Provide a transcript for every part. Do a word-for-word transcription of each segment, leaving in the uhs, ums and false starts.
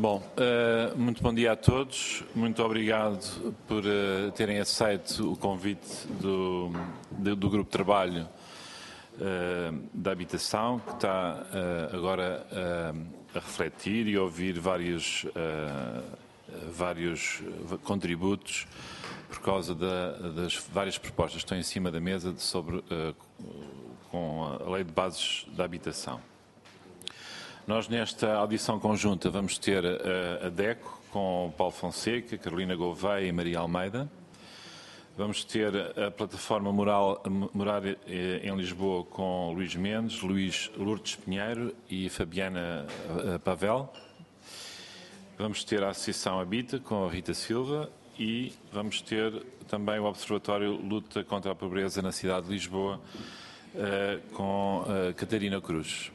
Bom, uh, muito bom dia a todos. Muito obrigado por uh, terem aceito o convite do, do, do Grupo de Trabalho uh, da Habitação, que está uh, agora uh, a refletir e a ouvir vários, uh, vários contributos por causa da, das várias propostas que estão em cima da mesa de sobre, uh, com a Lei de Bases da Habitação. Nós, nesta audição conjunta, vamos ter a, a DECO com Paulo Fonseca, Carolina Gouveia e Maria Almeida. Vamos ter a plataforma Moral, Morar em Lisboa com Luís Mendes, Luís Lourdes Pinheiro e Fabiana Pavel. Vamos ter a Associação Habita com a Rita Silva e vamos ter também o Observatório Luta contra a Pobreza na cidade de Lisboa com a Catarina Cruz.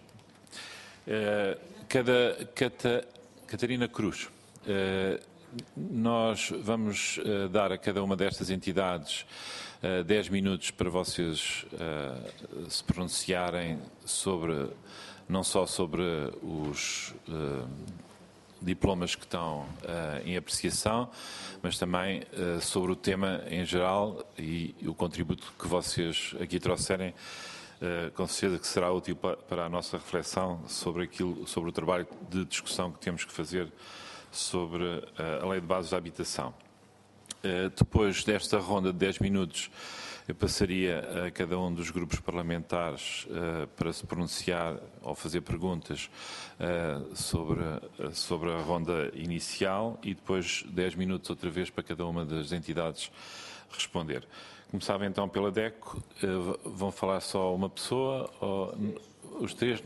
Uh, cada, Cata, Catarina Cruz, uh, nós vamos uh, dar a cada uma destas entidades uh, dez minutos para vocês uh, se pronunciarem sobre, não só sobre os uh, diplomas que estão uh, em apreciação, mas também uh, sobre o tema em geral e, e o contributo que vocês aqui trouxerem. Uh, com certeza que será útil para, para a nossa reflexão sobre, aquilo, sobre o trabalho de discussão que temos que fazer sobre uh, a Lei de Bases da Habitação. Uh, depois desta ronda de dez minutos, eu passaria a cada um dos grupos parlamentares uh, para se pronunciar ou fazer perguntas uh, sobre, uh, sobre a ronda inicial e depois dez minutos outra vez para cada uma das entidades responder. Começava então pela DECO, vão falar só uma pessoa ou os três?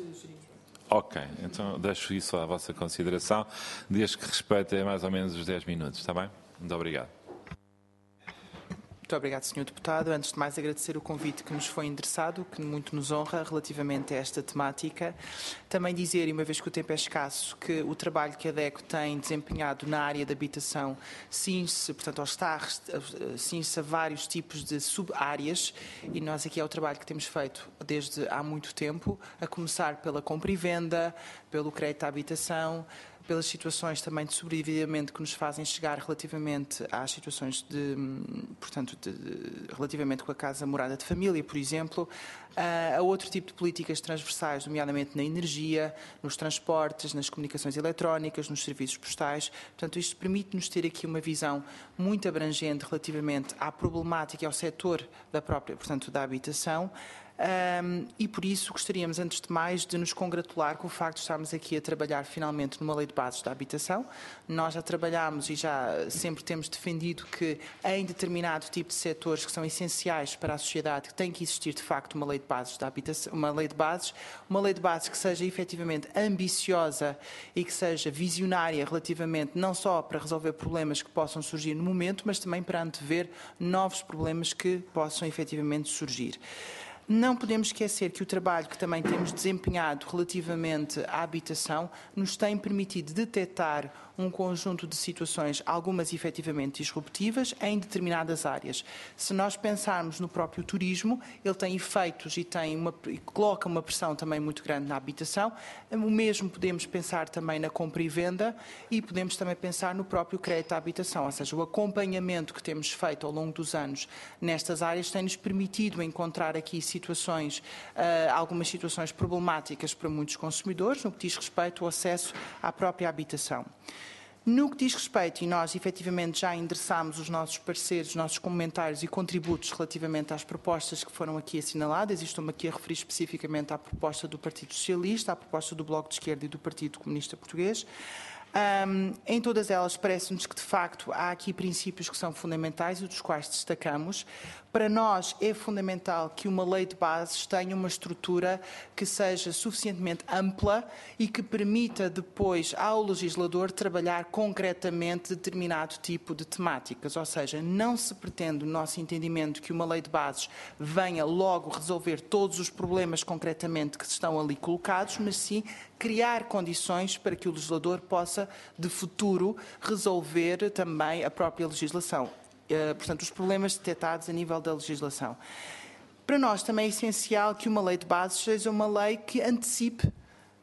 Ok, então deixo isso à vossa consideração, desde que respeitem mais ou menos os dez minutos, está bem? Muito obrigado. Muito obrigado, senhor Deputado. Antes de mais, agradecer o convite que nos foi endereçado, que muito nos honra relativamente a esta temática. Também dizer, e uma vez que o tempo é escasso, que o trabalho que a DECO tem desempenhado na área de habitação cinge-se, portanto, está cinge-se a vários tipos de sub-áreas e nós aqui é o trabalho que temos feito desde há muito tempo, a começar pela compra e venda, pelo crédito à habitação, pelas situações também de sobrevivimento que nos fazem chegar relativamente às situações de, portanto, de, de, relativamente com a casa morada de família, por exemplo, a outro tipo de políticas transversais, nomeadamente na energia, nos transportes, nas comunicações eletrónicas, nos serviços postais. Portanto, isto permite-nos ter aqui uma visão muito abrangente relativamente à problemática e ao setor da própria, portanto, da habitação. Um, e por isso gostaríamos, antes de mais, de nos congratular com o facto de estarmos aqui a trabalhar finalmente numa lei de bases da habitação. Nós já trabalhámos e já sempre temos defendido que em determinado tipo de setores que são essenciais para a sociedade tem que existir de facto uma lei de bases da habitação, uma lei de bases, uma lei de bases que seja efetivamente ambiciosa e que seja visionária relativamente não só para resolver problemas que possam surgir no momento, mas também para antever novos problemas que possam efetivamente surgir. Não podemos esquecer que o trabalho que também temos desempenhado relativamente à habitação nos tem permitido detectar um conjunto de situações, algumas efetivamente disruptivas, em determinadas áreas. Se nós pensarmos no próprio turismo, ele tem efeitos e, tem uma, e coloca uma pressão também muito grande na habitação. O mesmo podemos pensar também na compra e venda e podemos também pensar no próprio crédito à habitação, ou seja, o acompanhamento que temos feito ao longo dos anos nestas áreas tem-nos permitido encontrar aqui situações, uh, algumas situações problemáticas para muitos consumidores, no que diz respeito ao acesso à própria habitação. No que diz respeito, e nós efetivamente já endereçámos os nossos pareceres, os nossos comentários e contributos relativamente às propostas que foram aqui assinaladas, e estou-me aqui a referir especificamente à proposta do Partido Socialista, à proposta do Bloco de Esquerda e do Partido Comunista Português. Um, em todas elas parece-nos que de facto há aqui princípios que são fundamentais e dos quais destacamos. Para nós é fundamental que uma lei de bases tenha uma estrutura que seja suficientemente ampla e que permita depois ao legislador trabalhar concretamente determinado tipo de temáticas, ou seja, não se pretende, no nosso entendimento, que uma lei de bases venha logo resolver todos os problemas concretamente que estão ali colocados, mas sim criar condições para que o legislador possa, de futuro, resolver também a própria legislação. Uh, portanto, os problemas detectados a nível da legislação. Para nós também é essencial que uma lei de bases seja uma lei que antecipe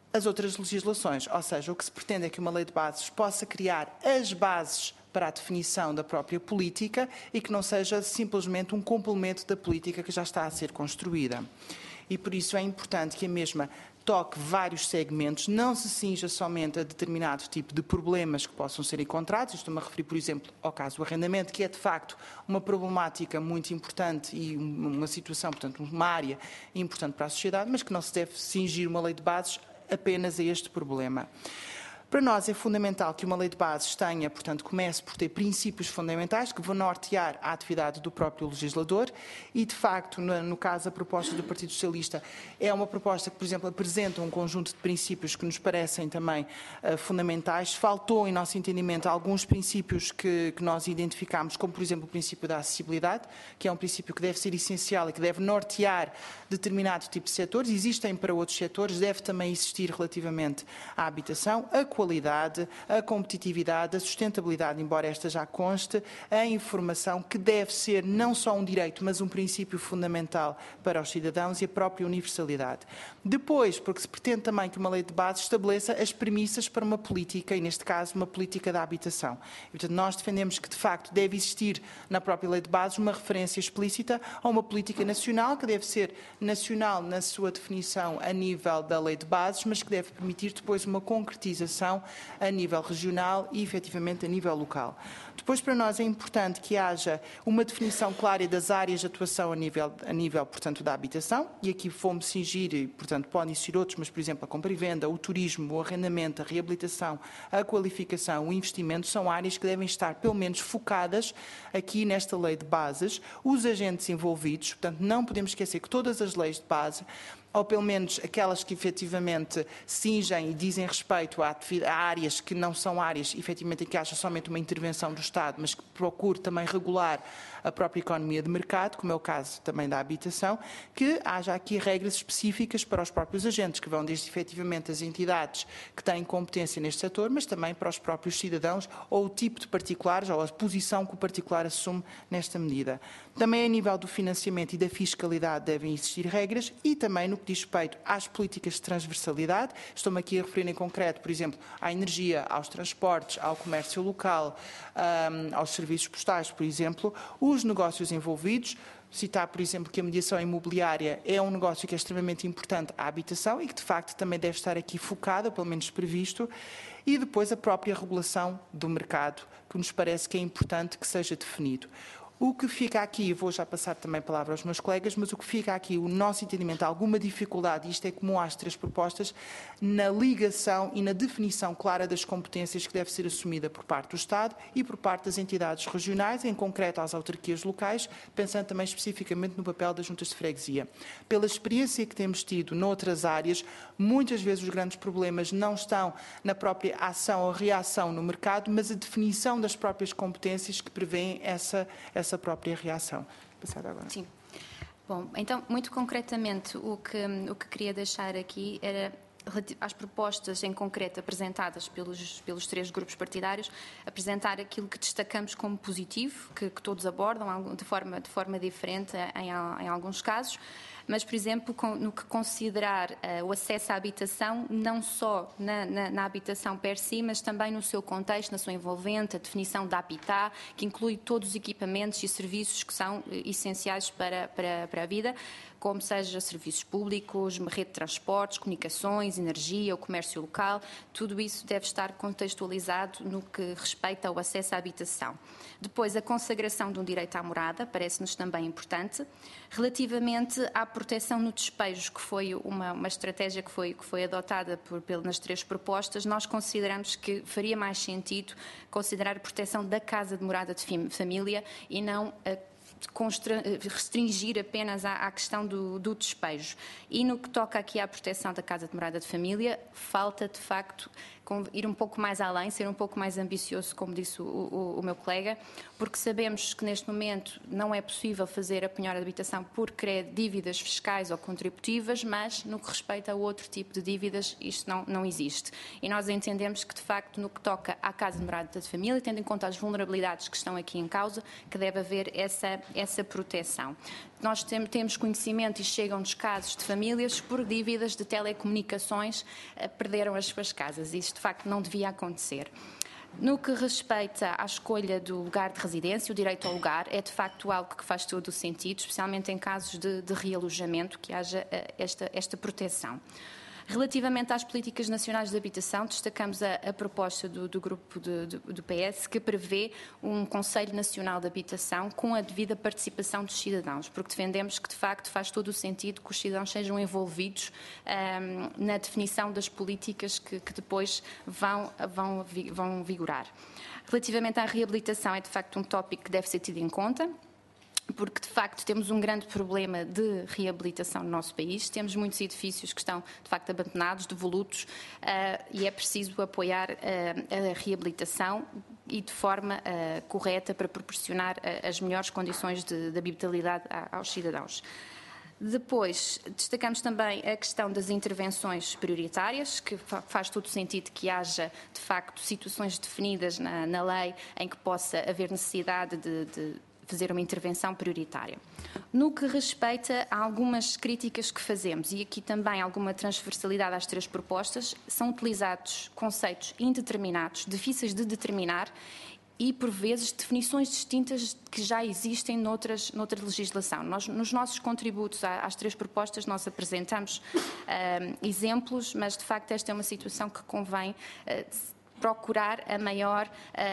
as outras legislações. Ou seja, o que se pretende é que uma lei de bases possa criar as bases para a definição da própria política e que não seja simplesmente um complemento da política que já está a ser construída. E por isso é importante que a mesma toque vários segmentos, não se cinja somente a determinado tipo de problemas que possam ser encontrados. Estou-me a referir, por exemplo, ao caso do arrendamento, que é de facto uma problemática muito importante e uma situação, portanto, uma área importante para a sociedade, mas que não se deve cingir uma lei de bases apenas a este problema. Para nós é fundamental que uma lei de bases tenha, portanto, comece por ter princípios fundamentais que vão nortear a atividade do próprio legislador e, de facto, no, no caso a proposta do Partido Socialista é uma proposta que, por exemplo, apresenta um conjunto de princípios que nos parecem também uh, fundamentais. Faltou, em nosso entendimento, alguns princípios que, que nós identificámos, como, por exemplo, o princípio da acessibilidade, que é um princípio que deve ser essencial e que deve nortear determinado tipo de setores. Existem para outros setores, deve também existir relativamente à habitação, a qualidade, a competitividade, a sustentabilidade, embora esta já conste, a informação, que deve ser não só um direito, mas um princípio fundamental para os cidadãos, e a própria universalidade. Depois, porque se pretende também que uma lei de base estabeleça as premissas para uma política, e neste caso uma política da habitação. E, portanto, nós defendemos que de facto deve existir na própria lei de bases uma referência explícita a uma política nacional, que deve ser nacional na sua definição a nível da lei de bases, mas que deve permitir depois uma concretização a nível regional e, efetivamente, a nível local. Depois, para nós, é importante que haja uma definição clara das áreas de atuação a nível, a nível, portanto, da habitação, e aqui fomos cingir, e, portanto, podem existir outros, mas, por exemplo, a compra e venda, o turismo, o arrendamento, a reabilitação, a qualificação, o investimento, são áreas que devem estar, pelo menos, focadas aqui nesta lei de bases, os agentes envolvidos, portanto, não podemos esquecer que todas as leis de base, ou pelo menos aquelas que efetivamente cingem e dizem respeito a, a áreas que não são áreas, efetivamente, em que haja somente uma intervenção do Estado, mas que procure também regular a própria economia de mercado, como é o caso também da habitação, que haja aqui regras específicas para os próprios agentes, que vão desde efetivamente as entidades que têm competência neste setor, mas também para os próprios cidadãos, ou o tipo de particulares, ou a posição que o particular assume nesta medida. Também a nível do financiamento e da fiscalidade devem existir regras, e também no que diz respeito às políticas de transversalidade. Estou-me aqui a referir em concreto, por exemplo, à energia, aos transportes, ao comércio local, um, aos serviços postais, por exemplo, os negócios envolvidos. Citar, por exemplo, que a mediação imobiliária é um negócio que é extremamente importante à habitação e que, de facto, também deve estar aqui focada, pelo menos previsto, e depois a própria regulação do mercado, que nos parece que é importante que seja definido. O que fica aqui, vou já passar também a palavra aos meus colegas, mas o que fica aqui, o nosso entendimento, alguma dificuldade, e isto é comum às três propostas, na ligação e na definição clara das competências que deve ser assumida por parte do Estado e por parte das entidades regionais, em concreto às autarquias locais, pensando também especificamente no papel das juntas de freguesia. Pela experiência que temos tido noutras áreas, muitas vezes os grandes problemas não estão na própria ação ou reação no mercado, mas a definição das próprias competências que prevêem essa, essa essa própria reação. Passar agora. Sim. Bom, então, muito concretamente, o que, o que queria deixar aqui era, às propostas em concreto apresentadas pelos, pelos três grupos partidários, apresentar aquilo que destacamos como positivo, que, que todos abordam de forma, de forma diferente em, em alguns casos, mas, por exemplo, no que considerar uh, o acesso à habitação, não só na, na, na habitação per si, mas também no seu contexto, na sua envolvente, a definição da habitat, que inclui todos os equipamentos e serviços que são uh, essenciais para, para, para a vida, como seja serviços públicos, rede de transportes, comunicações, energia, o comércio local, tudo isso deve estar contextualizado no que respeita ao acesso à habitação. Depois, a consagração de um direito à morada, parece-nos também importante. Relativamente à proteção no despejo, que foi uma, uma estratégia que foi, que foi adotada por, por, nas três propostas, nós consideramos que faria mais sentido considerar a proteção da casa de morada de família e não a restringir apenas à, à questão do, do despejo. E no que toca aqui à proteção da casa de morada de família, falta de facto ir um pouco mais além, ser um pouco mais ambicioso, como disse o, o, o meu colega, porque sabemos que neste momento não é possível fazer a penhora de habitação por dívidas fiscais ou contributivas, mas no que respeita a outro tipo de dívidas, isto não, não existe. E nós entendemos que, de facto, no que toca à casa de morada de família, tendo em conta as vulnerabilidades que estão aqui em causa, que deve haver essa, essa proteção. Nós temos conhecimento e chegam-nos casos de famílias por dívidas de telecomunicações perderam as suas casas. Isso, de facto, não devia acontecer. No que respeita à escolha do lugar de residência, o direito ao lugar é, de facto, algo que faz todo o sentido, especialmente em casos de, de realojamento, que haja esta, esta proteção. Relativamente às políticas nacionais de habitação, destacamos a, a proposta do, do grupo de, de, do P S, que prevê um Conselho Nacional de Habitação com a devida participação dos cidadãos, porque defendemos que, de facto, faz todo o sentido que os cidadãos sejam envolvidos um, na definição das políticas que, que depois vão, vão, vão vigorar. Relativamente à reabilitação, é, de facto, um tópico que deve ser tido em conta, porque, de facto, temos um grande problema de reabilitação no nosso país. Temos muitos edifícios que estão, de facto, abandonados, devolutos, uh, e é preciso apoiar uh, a reabilitação e de forma uh, correta para proporcionar uh, as melhores condições de, de habitabilidade a, aos cidadãos. Depois, destacamos também a questão das intervenções prioritárias, que faz todo sentido que haja, de facto, situações definidas na, na lei em que possa haver necessidade de, de fazer uma intervenção prioritária. No que respeita a algumas críticas que fazemos, e aqui também alguma transversalidade às três propostas, são utilizados conceitos indeterminados, difíceis de determinar e, por vezes, definições distintas que já existem noutras, noutra legislação. Nós, nos nossos contributos às três propostas, nós apresentamos um, exemplos, mas, de facto, esta é uma situação que convém uh, procurar a maior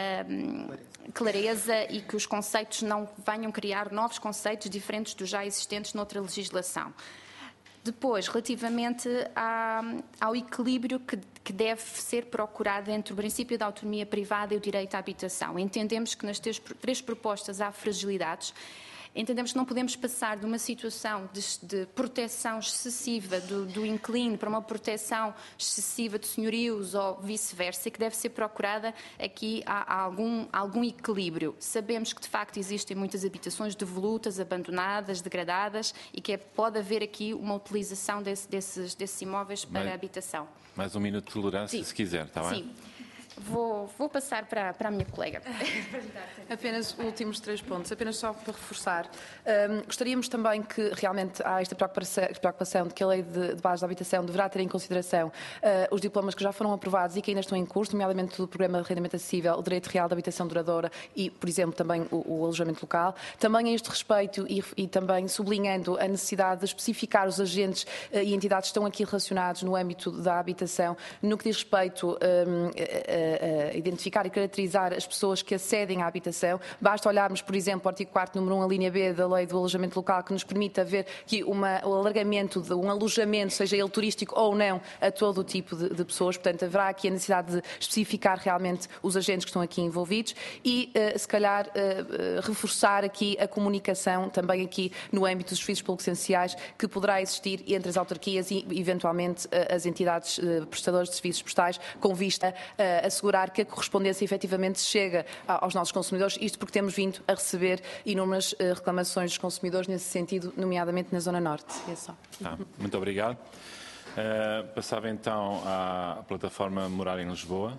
uh, clareza e que os conceitos não venham criar novos conceitos diferentes dos já existentes noutra legislação. Depois, relativamente à, ao equilíbrio que, que deve ser procurado entre o princípio da autonomia privada e o direito à habitação. Entendemos que nas três, três propostas há fragilidades. Entendemos que não podemos passar de uma situação de, de proteção excessiva do, do inquilino para uma proteção excessiva de senhorios ou vice-versa, e que deve ser procurada aqui há, há algum, algum equilíbrio. Sabemos que, de facto, existem muitas habitações devolutas, abandonadas, degradadas, e que é, pode haver aqui uma utilização desse, desses, desses imóveis para mais, a habitação. Mais um minuto de tolerância, Sim. se quiser, está bem? Sim. Vou, vou passar para, para a minha colega. Apenas últimos três pontos, apenas só para reforçar. Um, gostaríamos também que realmente há esta preocupação de que a Lei de, de Base da Habitação deverá ter em consideração uh, os diplomas que já foram aprovados e que ainda estão em curso, nomeadamente do Programa de Arrendamento Acessível, o Direito Real de Habitação Duradoura e, por exemplo, também o, o alojamento local. Também a este respeito e, e também sublinhando a necessidade de especificar os agentes uh, e entidades que estão aqui relacionados no âmbito da habitação, no que diz respeito um, uh, a identificar e caracterizar as pessoas que acedem à habitação. Basta olharmos, por exemplo, o artigo quarto, número um, a linha B da Lei do Alojamento Local, que nos permite haver aqui uma, o alargamento de um alojamento, seja ele turístico ou não, a todo o tipo de, de pessoas. Portanto, haverá aqui a necessidade de especificar realmente os agentes que estão aqui envolvidos e, uh, se calhar, uh, uh, reforçar aqui a comunicação também aqui no âmbito dos serviços públicos essenciais que poderá existir entre as autarquias e, eventualmente, uh, as entidades uh, prestadoras de serviços postais, com vista uh, a assegurar que a correspondência efetivamente chega aos nossos consumidores, isto porque temos vindo a receber inúmeras uh, reclamações dos consumidores nesse sentido, nomeadamente na Zona Norte. É só. Ah, muito obrigado. Uh, passava então à plataforma Morar em Lisboa.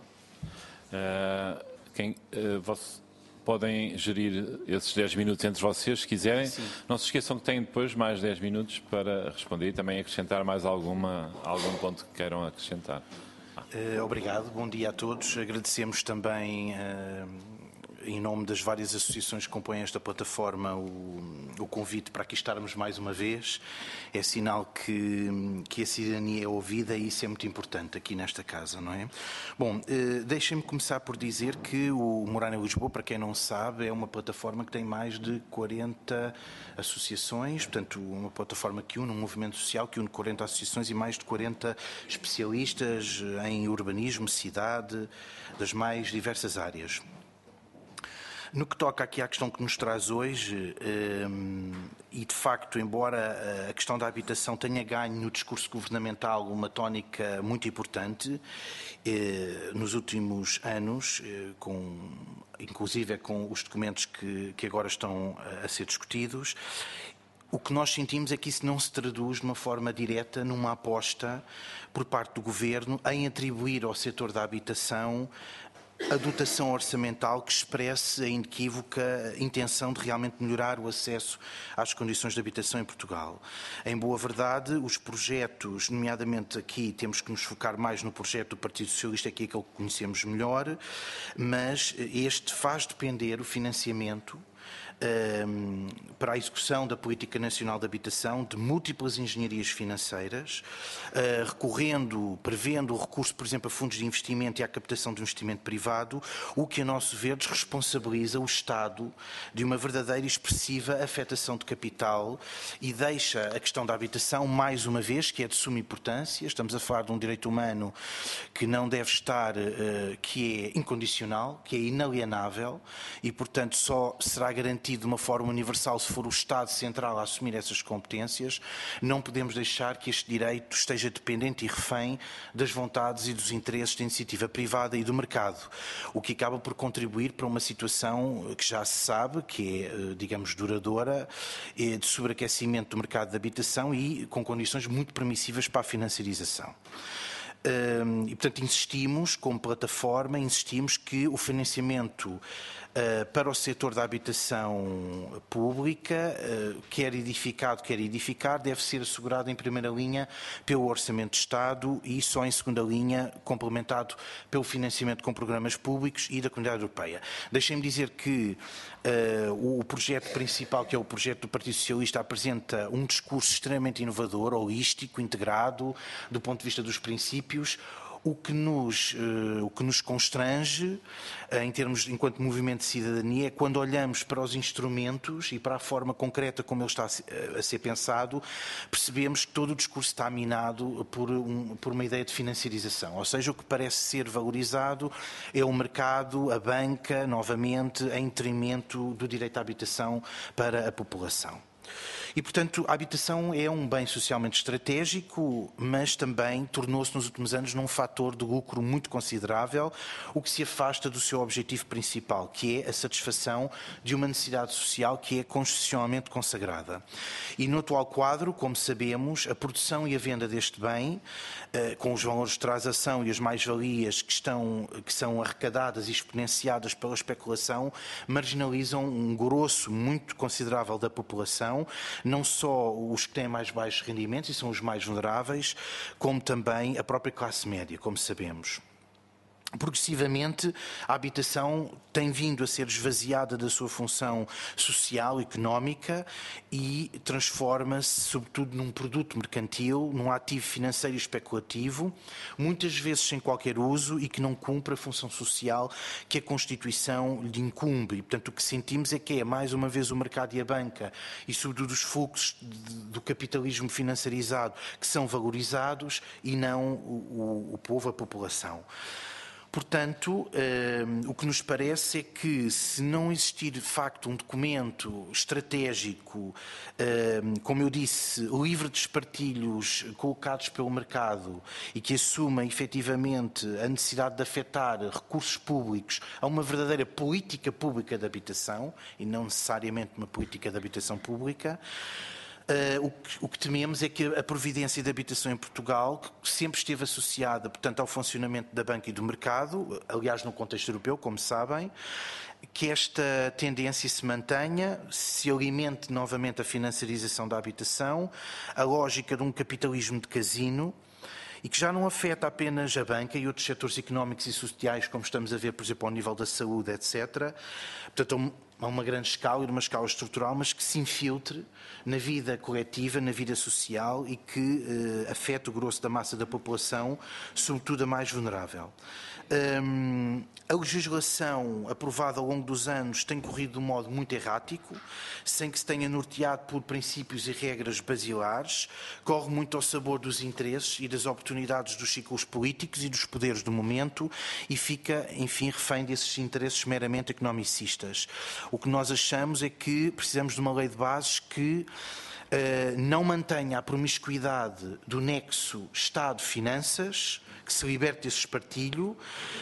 Uh, quem, uh, você, podem gerir esses dez minutos entre vocês, se quiserem. Sim. Não se esqueçam que têm depois mais dez minutos para responder e também acrescentar mais alguma, algum ponto que queiram acrescentar. Uh, obrigado, bom dia a todos. Agradecemos também, uh, em nome das várias associações que compõem esta plataforma, o, o convite para aqui estarmos mais uma vez. É sinal que, que a cidadania é ouvida e isso é muito importante aqui nesta casa, não é? Bom, uh, deixem-me começar por dizer que o Morar em Lisboa, para quem não sabe, é uma plataforma que tem mais de quarenta associações, portanto, uma plataforma que une um movimento social, que une quarenta associações e mais de quarenta especialistas em urbanismo, cidade, das mais diversas áreas. No que toca aqui à questão que nos traz hoje, e de facto, embora a questão da habitação tenha ganho no discurso governamental uma tónica muito importante, nos últimos anos, com, inclusive com os documentos que, que agora estão a ser discutidos, o que nós sentimos é que isso não se traduz de uma forma direta numa aposta por parte do Governo em atribuir ao setor da habitação a dotação orçamental que expresse a inequívoca intenção de realmente melhorar o acesso às condições de habitação em Portugal. Em boa verdade, os projetos, nomeadamente aqui temos que nos focar mais no projeto do Partido Socialista, que é aquele que conhecemos melhor, mas este faz depender o financiamento para a execução da Política Nacional de Habitação de múltiplas engenharias financeiras, recorrendo, prevendo o recurso, por exemplo, a fundos de investimento e à captação de investimento privado, o que, a nosso ver, desresponsabiliza o Estado de uma verdadeira e expressiva afetação de capital e deixa a questão da habitação, mais uma vez, que é de suma importância. Estamos a falar de um direito humano que não deve estar, que é incondicional, que é inalienável e, portanto, só será garantido de uma forma universal se for o Estado central a assumir essas competências. Não podemos deixar que este direito esteja dependente e refém das vontades e dos interesses da iniciativa privada e do mercado, o que acaba por contribuir para uma situação que já se sabe, que é, digamos, duradoura, de sobreaquecimento do mercado de habitação e com condições muito permissivas para a financiarização. E, portanto, insistimos, como plataforma, insistimos que o financiamento para o setor da habitação pública, quer edificado, quer edificar, deve ser assegurado em primeira linha pelo Orçamento de Estado e só em segunda linha complementado pelo financiamento com programas públicos e da Comunidade Europeia. Deixem-me dizer que uh, o projeto principal, que é o projeto do Partido Socialista, apresenta um discurso extremamente inovador, holístico, integrado, do ponto de vista dos princípios. O que nos, uh, o que nos constrange, uh, em termos, enquanto movimento de cidadania, é quando olhamos para os instrumentos e para a forma concreta como ele está a ser, a ser pensado, percebemos que todo o discurso está minado por, um, por uma ideia de financiarização. Ou seja, o que parece ser valorizado é o mercado, a banca, novamente, em detrimento do direito à habitação para a população. E, portanto, a habitação é um bem socialmente estratégico, mas também tornou-se nos últimos anos num fator de lucro muito considerável, o que se afasta do seu objetivo principal, que é a satisfação de uma necessidade social que é constitucionalmente consagrada. E no atual quadro, como sabemos, a produção e a venda deste bem, com os valores de transação e as mais-valias que, estão, que são arrecadadas e exponenciadas pela especulação, marginalizam um grosso muito considerável da população, não só os que têm mais baixos rendimentos e são os mais vulneráveis, como também a própria classe média, como sabemos. Progressivamente, a habitação tem vindo a ser esvaziada da sua função social, económica e transforma-se, sobretudo, num produto mercantil, num ativo financeiro e especulativo, muitas vezes sem qualquer uso e que não cumpre a função social que a Constituição lhe incumbe. E, portanto, o que sentimos é que é, mais uma vez, o mercado e a banca e, sobretudo, os fluxos do capitalismo financiarizado que são valorizados e não o, o, o povo, a população. Portanto, eh, o que nos parece é que, se não existir de facto um documento estratégico, eh, como eu disse, livre de espartilhos colocados pelo mercado e que assuma efetivamente a necessidade de afetar recursos públicos a uma verdadeira política pública de habitação e não necessariamente uma política de habitação pública, Uh, o, que, o que tememos é que a providência de habitação em Portugal, que sempre esteve associada, portanto, ao funcionamento da banca e do mercado, aliás, no contexto europeu, como sabem, que esta tendência se mantenha, se alimente novamente a financiarização da habitação, a lógica de um capitalismo de casino, e que já não afeta apenas a banca e outros setores económicos e sociais, como estamos a ver, por exemplo, ao nível da saúde, etcétera. Portanto, a uma grande escala e numa escala estrutural, mas que se infiltre na vida coletiva, na vida social e que eh, afete o grosso da massa da população, sobretudo a mais vulnerável. Um, a legislação aprovada ao longo dos anos tem corrido de um modo muito errático, sem que se tenha norteado por princípios e regras basilares, corre muito ao sabor dos interesses e das oportunidades dos ciclos políticos e dos poderes do momento e fica, enfim, refém desses interesses meramente economicistas. O que nós achamos é que precisamos de uma lei de bases que uh, não mantenha a promiscuidade do nexo Estado-Finanças, que se liberte desse espartilho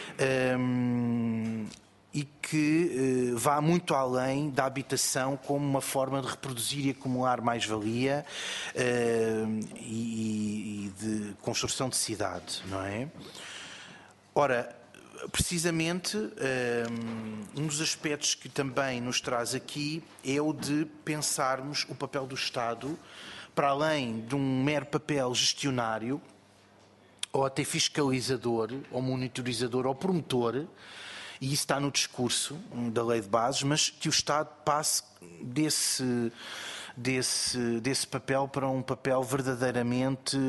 um, e que uh, vá muito além da habitação como uma forma de reproduzir e acumular mais-valia uh, e, e de construção de cidade, não é? Ora, precisamente, um dos aspectos que também nos traz aqui é o de pensarmos o papel do Estado, para além de um mero papel gestionário, ou até fiscalizador, ou monitorizador, ou promotor, e isso está no discurso da Lei de Bases, mas que o Estado passe desse, desse, desse papel para um papel verdadeiramente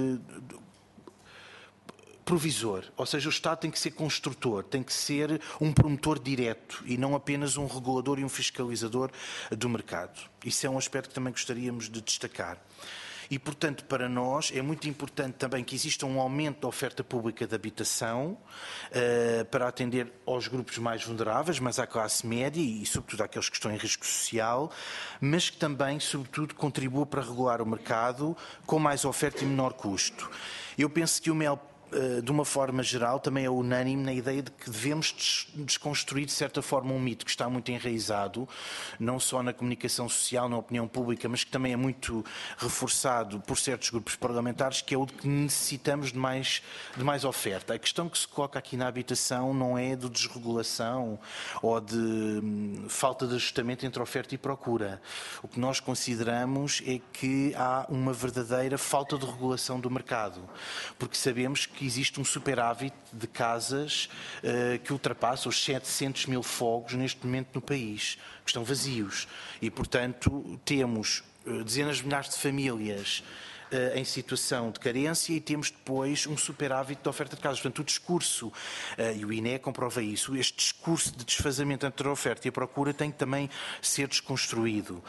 provisor, ou seja, o Estado tem que ser construtor, tem que ser um promotor direto e não apenas um regulador e um fiscalizador do mercado. Isso é um aspecto que também gostaríamos de destacar. E, portanto, para nós é muito importante também que exista um aumento da oferta pública de habitação uh, para atender aos grupos mais vulneráveis, mas à classe média e, sobretudo, àqueles que estão em risco social, mas que também, sobretudo, contribua para regular o mercado com mais oferta e menor custo. Eu penso que o Mel, de uma forma geral, também é unânime na ideia de que devemos desconstruir, de certa forma, um mito que está muito enraizado, não só na comunicação social, na opinião pública, mas que também é muito reforçado por certos grupos parlamentares, que é o de que necessitamos de mais, de mais oferta. A questão que se coloca aqui na habitação não é de desregulação ou de hum, falta de ajustamento entre oferta e procura. O que nós consideramos é que há uma verdadeira falta de regulação do mercado, porque sabemos que que existe um superávit de casas uh, que ultrapassa os setecentos mil fogos neste momento no país, que estão vazios. E, portanto, temos uh, dezenas de milhares de famílias uh, em situação de carência e temos depois um superávit de oferta de casas. Portanto, o discurso, uh, e o I N E comprova isso, este discurso de desfazamento entre a oferta e a procura tem que também ser desconstruído.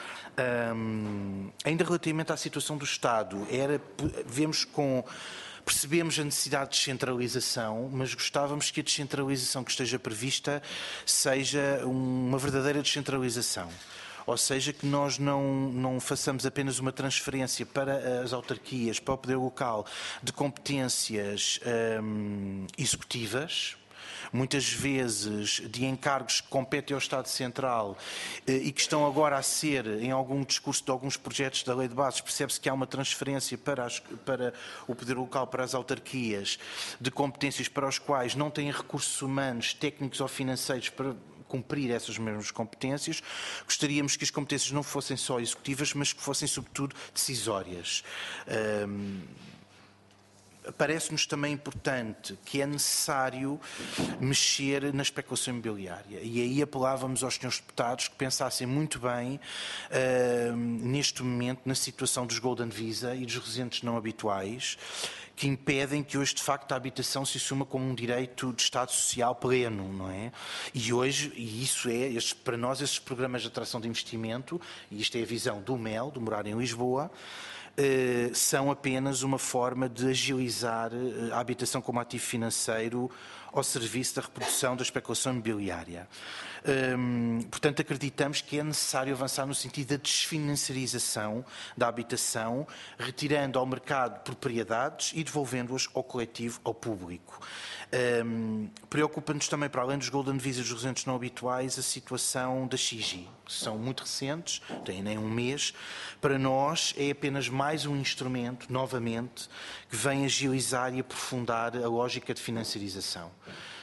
Um, ainda relativamente à situação do Estado, era, vemos com... Percebemos a necessidade de descentralização, mas gostávamos que a descentralização que esteja prevista seja uma verdadeira descentralização. Ou seja, que nós não, não façamos apenas uma transferência para as autarquias, para o poder local, de competências hum, executivas, muitas vezes de encargos que competem ao Estado Central e que estão agora a ser, em algum discurso de alguns projetos da Lei de Bases, percebe-se que há uma transferência para, as, para o poder local, para as autarquias, de competências para os quais não têm recursos humanos, técnicos ou financeiros para cumprir essas mesmas competências. Gostaríamos que as competências não fossem só executivas, mas que fossem, sobretudo, decisórias. Um, Parece-nos também importante que é necessário mexer na especulação imobiliária. E aí apelávamos aos senhores deputados que pensassem muito bem, uh, neste momento, na situação dos Golden Visa e dos residentes não habituais, que impedem que hoje, de facto, a habitação se assuma como um direito de Estado social pleno, não é? E hoje, e isso é, este, para nós, esses programas de atração de investimento, e isto é a visão do M E L, do Morar em Lisboa, Uh, são apenas uma forma de agilizar uh, a habitação como ativo financeiro ao serviço da reprodução da especulação imobiliária. Um, portanto, acreditamos que é necessário avançar no sentido da desfinanciarização da habitação, retirando ao mercado propriedades e devolvendo-as ao coletivo, ao público. Um, Preocupa-nos também, para além dos Golden Visa e dos residentes não habituais, a situação da X I G. São muito recentes, têm nem um mês. Para nós é apenas mais um instrumento, novamente, que vem agilizar e aprofundar a lógica de financiarização.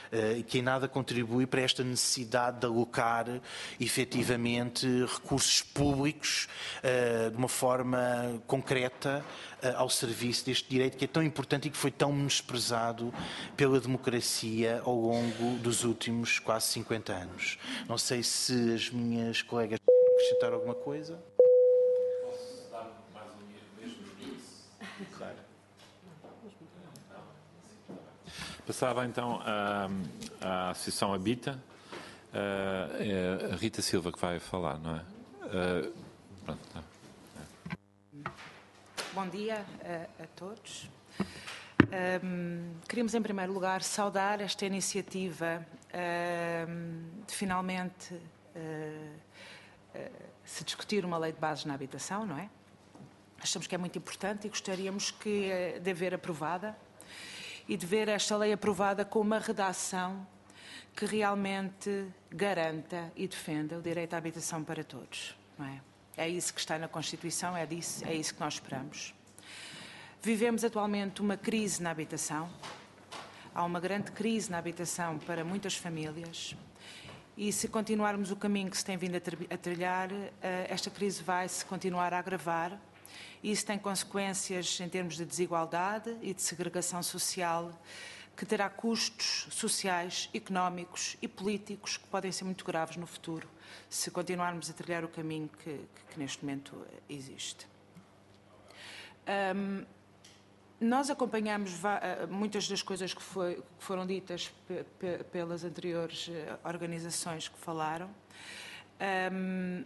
e que em nada contribui para esta necessidade de alocar efetivamente recursos públicos de uma forma concreta ao serviço deste direito que é tão importante e que foi tão menosprezado pela democracia ao longo dos últimos quase cinquenta anos. Não sei se as minhas colegas querem acrescentar alguma coisa. Posso dar mais um mesmo início? Claro. Passava então à, à Associação Habita. Uh, é a Rita Silva que vai falar, não é? Uh, pronto, tá. Bom dia a, a todos. Um, queríamos, em primeiro lugar, saudar esta iniciativa um, de finalmente uh, uh, se discutir uma lei de bases na habitação, não é? Achamos que é muito importante e gostaríamos que, uh, de ver aprovada e de ver esta lei aprovada com uma redação que realmente garanta e defenda o direito à habitação para todos, não é? É isso que está na Constituição, é, disso, é isso que nós esperamos. Vivemos atualmente uma crise na habitação. Há uma grande crise na habitação para muitas famílias e se continuarmos o caminho que se tem vindo a trilhar, esta crise vai se continuar a agravar e isso tem consequências em termos de desigualdade e de segregação social que terá custos sociais, económicos e políticos que podem ser muito graves no futuro se continuarmos a trilhar o caminho que, que, que neste momento existe. Um, nós acompanhamos muitas das coisas que, foi, que foram ditas pe, pe, pelas anteriores organizações que falaram. Um,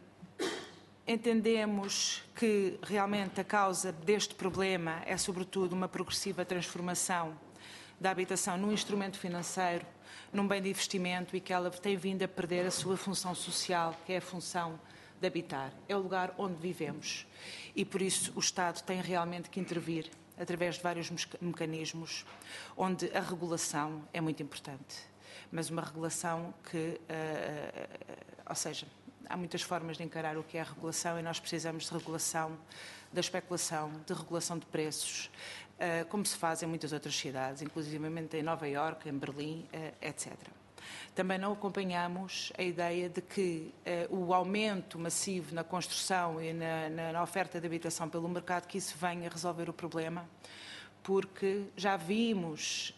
entendemos que realmente a causa deste problema é sobretudo uma progressiva transformação da habitação num instrumento financeiro, num bem de investimento e que ela tem vindo a perder a sua função social, que é a função de habitar. É o lugar onde vivemos e, por isso, o Estado tem realmente que intervir através de vários mecanismos, onde a regulação é muito importante. Mas uma regulação que, uh, ou seja, há muitas formas de encarar o que é a regulação e nós precisamos de regulação da especulação, de regulação de preços, como se faz em muitas outras cidades, inclusive em Nova Iorque, em Berlim, etcétera. Também não acompanhamos a ideia de que o aumento massivo na construção e na, na oferta de habitação pelo mercado, que isso venha resolver o problema, porque já vimos...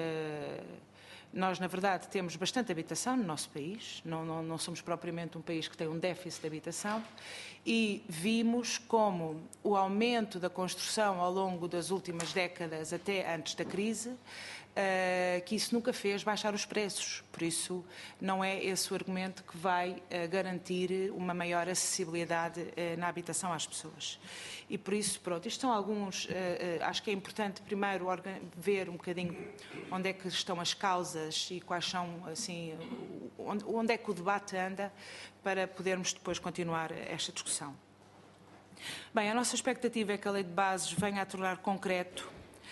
Nós, na verdade, temos bastante habitação no nosso país, não, não, não somos propriamente um país que tem um déficit de habitação, e vimos como o aumento da construção ao longo das últimas décadas, até antes da crise, uh, que isso nunca fez baixar os preços. Por isso, não é esse o argumento que vai uh, garantir uma maior acessibilidade uh, na habitação às pessoas. E por isso, pronto, isto são alguns, uh, uh, acho que é importante primeiro ver um bocadinho onde é que estão as causas e quais são, assim, onde, onde é que o debate anda para podermos depois continuar esta discussão. Bem, a nossa expectativa é que a lei de bases venha a tornar concreto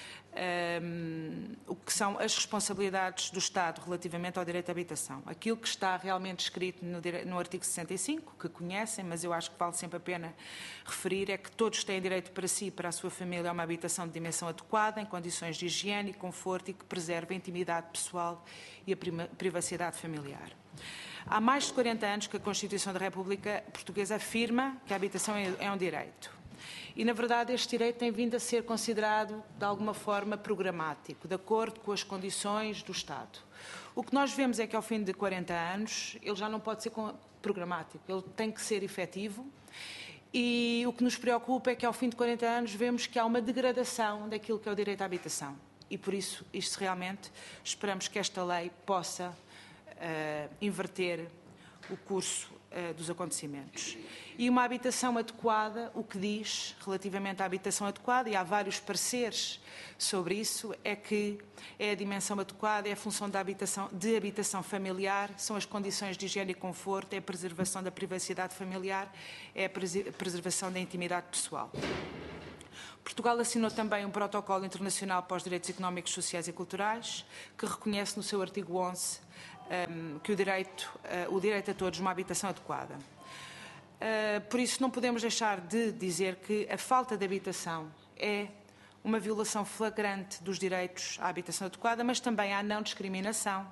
Um, o que são as responsabilidades do Estado relativamente ao direito à habitação. Aquilo que está realmente escrito no, no artigo sessenta e cinco, que conhecem, mas eu acho que vale sempre a pena referir, é que todos têm direito para si e para a sua família a uma habitação de dimensão adequada, em condições de higiene e conforto e que preserve a intimidade pessoal e a privacidade familiar. Há mais de quarenta anos que a Constituição da República Portuguesa afirma que a habitação é um direito. E, na verdade, este direito tem vindo a ser considerado, de alguma forma, programático, de acordo com as condições do Estado. O que nós vemos é que, ao fim de quarenta anos, ele já não pode ser programático, ele tem que ser efetivo. E o que nos preocupa é que, ao fim de quarenta anos, vemos que há uma degradação daquilo que é o direito à habitação. E, por isso, isto realmente, esperamos que esta lei possa uh, inverter o curso dos acontecimentos. E uma habitação adequada, o que diz relativamente à habitação adequada, e há vários pareceres sobre isso, é que é a dimensão adequada, é a função da habitação, de habitação familiar, são as condições de higiene e conforto, é a preservação da privacidade familiar, é a preservação da intimidade pessoal. Portugal assinou também um protocolo internacional para os direitos económicos, sociais e culturais, que reconhece no seu artigo onze um, que o direito, uh, o direito a todos uma habitação adequada. Uh, por isso, não podemos deixar de dizer que a falta de habitação é uma violação flagrante dos direitos à habitação adequada, mas também à não discriminação.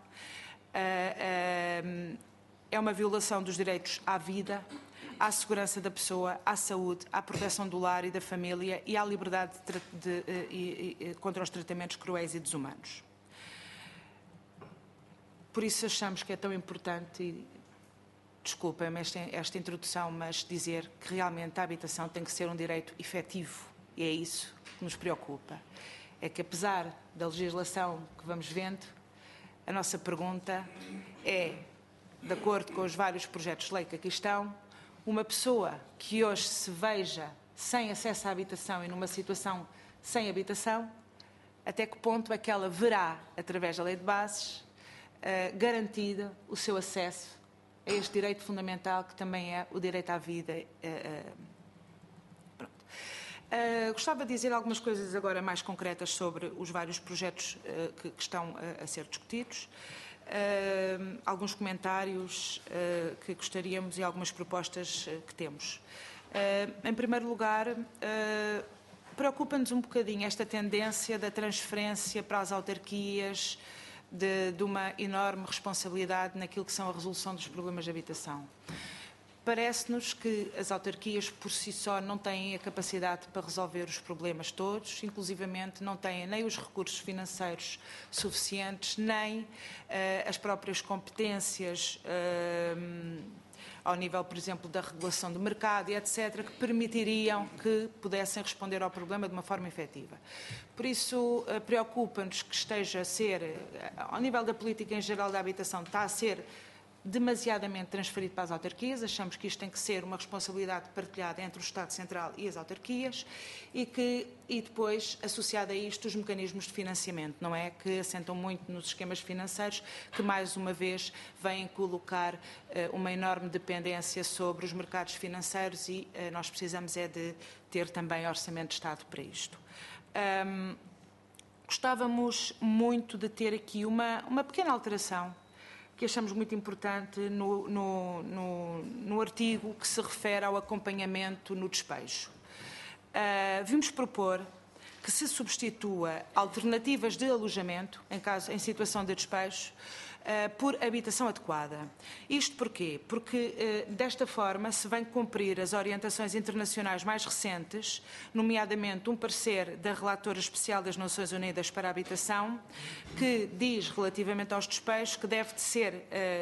É uma violação dos direitos à vida, à segurança da pessoa, à saúde, à proteção do lar e da família e à liberdade de, de, de, de, contra os tratamentos cruéis e desumanos. Por isso achamos que é tão importante, e desculpem-me esta, esta introdução, mas dizer que realmente a habitação tem que ser um direito efetivo, e é isso que nos preocupa. É que apesar da legislação que vamos vendo, a nossa pergunta é, de acordo com os vários projetos de lei que aqui estão, uma pessoa que hoje se veja sem acesso à habitação e numa situação sem habitação, até que ponto é que ela verá, através da lei de bases, uh, garantido o seu acesso a este direito fundamental que também é o direito à vida. Uh, uh, pronto. Uh, gostava de dizer algumas coisas agora mais concretas sobre os vários projetos uh, que, que estão uh, a ser discutidos. Uh, alguns comentários uh, que gostaríamos e algumas propostas uh, que temos. Uh, em primeiro lugar, uh, preocupa-nos um bocadinho esta tendência da transferência para as autarquias de, de uma enorme responsabilidade naquilo que são a resolução dos problemas de habitação. Parece-nos que as autarquias por si só não têm a capacidade para resolver os problemas todos, inclusivamente não têm nem os recursos financeiros suficientes, nem uh, as próprias competências uh, ao nível, por exemplo, da regulação do mercado e etcétera, que permitiriam que pudessem responder ao problema de uma forma efetiva. Por isso, uh, preocupa-nos que esteja a ser, uh, ao nível da política em geral da habitação, está a ser demasiadamente transferido para as autarquias. Achamos que isto tem que ser uma responsabilidade partilhada entre o Estado Central e as autarquias e que e depois, associado a isto, os mecanismos de financiamento, não é? Que assentam muito nos esquemas financeiros, que mais uma vez vêm colocar uh, uma enorme dependência sobre os mercados financeiros e uh, nós precisamos é de ter também orçamento de Estado para isto. Um, gostávamos muito de ter aqui uma, uma pequena alteração que achamos muito importante no, no, no, no artigo que se refere ao acompanhamento no despejo. Uh, vimos propor que se substitua alternativas de alojamento, em, caso, em situação de despejo, uh, por habitação adequada. Isto porquê? Porque uh, desta forma se vem cumprir as orientações internacionais mais recentes, nomeadamente um parecer da Relatora Especial das Nações Unidas para a Habitação, que diz relativamente aos despejos que deve de ser, uh,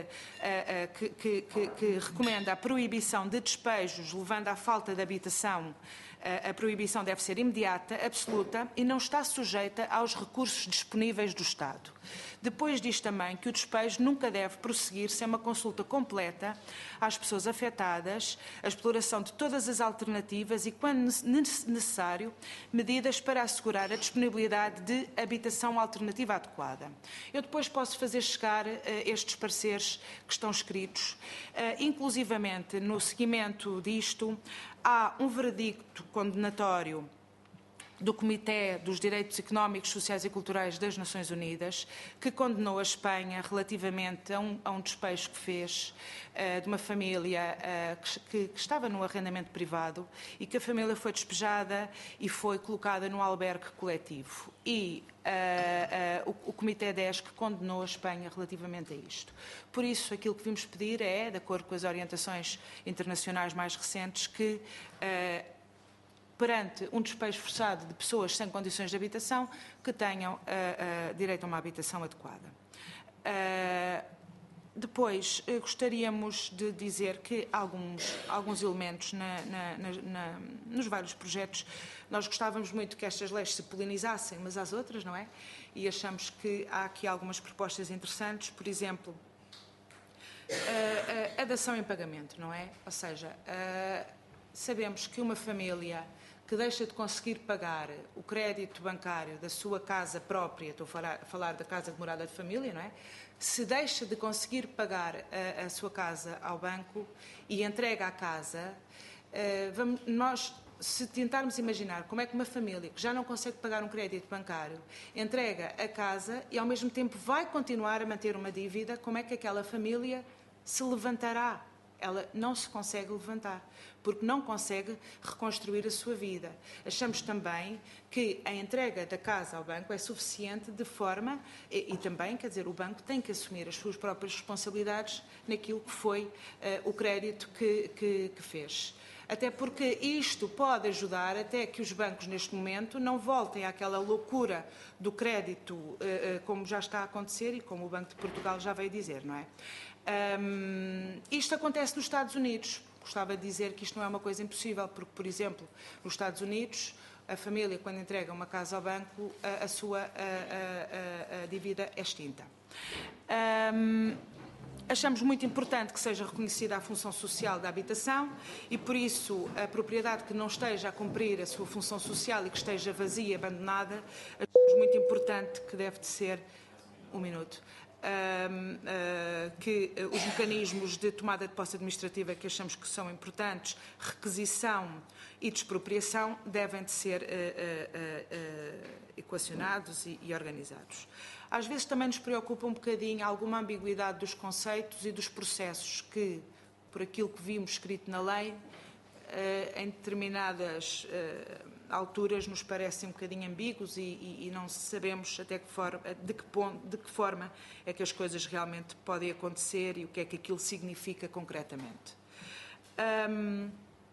uh, uh, que, que, que, que recomenda a proibição de despejos levando à falta de habitação. A proibição deve ser imediata, absoluta e não está sujeita aos recursos disponíveis do Estado. Depois diz também que o despejo nunca deve prosseguir sem uma consulta completa às pessoas afetadas, a exploração de todas as alternativas e, quando necessário, medidas para assegurar a disponibilidade de habitação alternativa adequada. Eu depois posso fazer chegar uh, estes pareceres que estão escritos, uh, inclusivamente no seguimento disto, há um veredicto condenatório do Comitê dos Direitos Económicos, Sociais e Culturais das Nações Unidas, que condenou a Espanha relativamente a um, a um despejo que fez uh, de uma família uh, que, que estava no arrendamento privado e que a família foi despejada e foi colocada no albergue coletivo. E uh, uh, o, o Comitê dez que condenou a Espanha relativamente a isto. Por isso, aquilo que vimos pedir é, de acordo com as orientações internacionais mais recentes, que uh, perante um despejo forçado de pessoas sem condições de habitação, que tenham uh, uh, direito a uma habitação adequada. Uh, depois, uh, gostaríamos de dizer que alguns, alguns elementos na, na, na, na, nos vários projetos, nós gostávamos muito que estas leis se polinizassem umas às outras, não é? E achamos que há aqui algumas propostas interessantes, por exemplo, uh, uh, a dação em pagamento, não é? Ou seja, uh, sabemos que uma família que deixa de conseguir pagar o crédito bancário da sua casa própria, estou a falar, a falar da casa de morada de família, não é? Se deixa de conseguir pagar a, a sua casa ao banco e entrega a casa, uh, vamos, nós, se tentarmos imaginar como é que uma família que já não consegue pagar um crédito bancário entrega a casa e ao mesmo tempo vai continuar a manter uma dívida, como é que aquela família se levantará? ela não se consegue levantar, porque não consegue reconstruir a sua vida. Achamos também que a entrega da casa ao banco é suficiente de forma, e, e também, quer dizer, o banco tem que assumir as suas próprias responsabilidades naquilo que foi uh, o crédito que, que, que fez. Até porque isto pode ajudar até que os bancos, neste momento, não voltem àquela loucura do crédito, como já está a acontecer e como o Banco de Portugal já veio dizer, não é? Um, isto acontece nos Estados Unidos. Gostava de dizer que isto não é uma coisa impossível, porque, por exemplo, nos Estados Unidos, a família, quando entrega uma casa ao banco, a, a sua a, a, a, a dívida é extinta. Um, Achamos muito importante que seja reconhecida a função social da habitação e, por isso, a propriedade que não esteja a cumprir a sua função social e que esteja vazia, abandonada, achamos muito importante que deve de ser, um minuto, uh, uh, que uh, os mecanismos de tomada de posse administrativa que achamos que são importantes, requisição e despropriação, devem de ser uh, uh, uh, equacionados e, e organizados. Às vezes também nos preocupa um bocadinho alguma ambiguidade dos conceitos e dos processos que, por aquilo que vimos escrito na lei, em determinadas alturas nos parecem um bocadinho ambíguos e, e, e não sabemos até que forma, de, que ponto, de que forma é que as coisas realmente podem acontecer e o que é que aquilo significa concretamente. Um,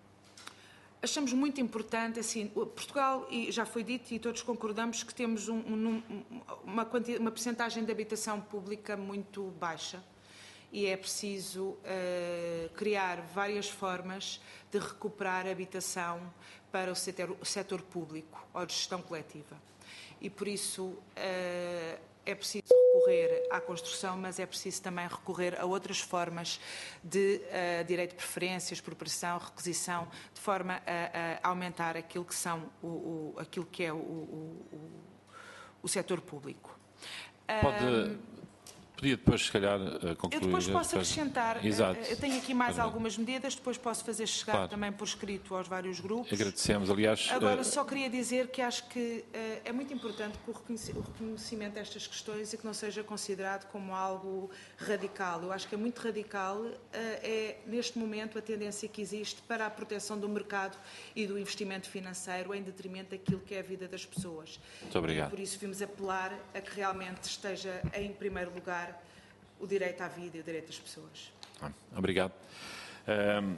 Achamos muito importante, assim, Portugal, e já foi dito e todos concordamos que temos um, um, uma, quantia, uma percentagem de habitação pública muito baixa e é preciso uh, criar várias formas de recuperar a habitação para o setor, o setor público ou de gestão coletiva. E por isso uh, é preciso recorrer à construção, mas é preciso também recorrer a outras formas de uh, direito de preferência, expropriação, requisição, de forma a, a aumentar aquilo que, são o, o, aquilo que é o, o, o, o setor público. Pode, um, podia depois, se calhar, concluir. Eu depois posso acrescentar, Exato. Eu tenho aqui mais algumas medidas, depois posso fazer chegar claro. também por escrito aos vários grupos. Agradecemos, aliás. Agora, só queria dizer que acho que uh, é muito importante que o reconhecimento destas questões e que não seja considerado como algo radical. Eu acho que é muito radical, uh, é neste momento a tendência que existe para a proteção do mercado e do investimento financeiro em detrimento daquilo que é a vida das pessoas. Muito obrigado. E por isso vimos apelar a que realmente esteja em primeiro lugar o direito à vida e o direito das pessoas. Obrigado. Um,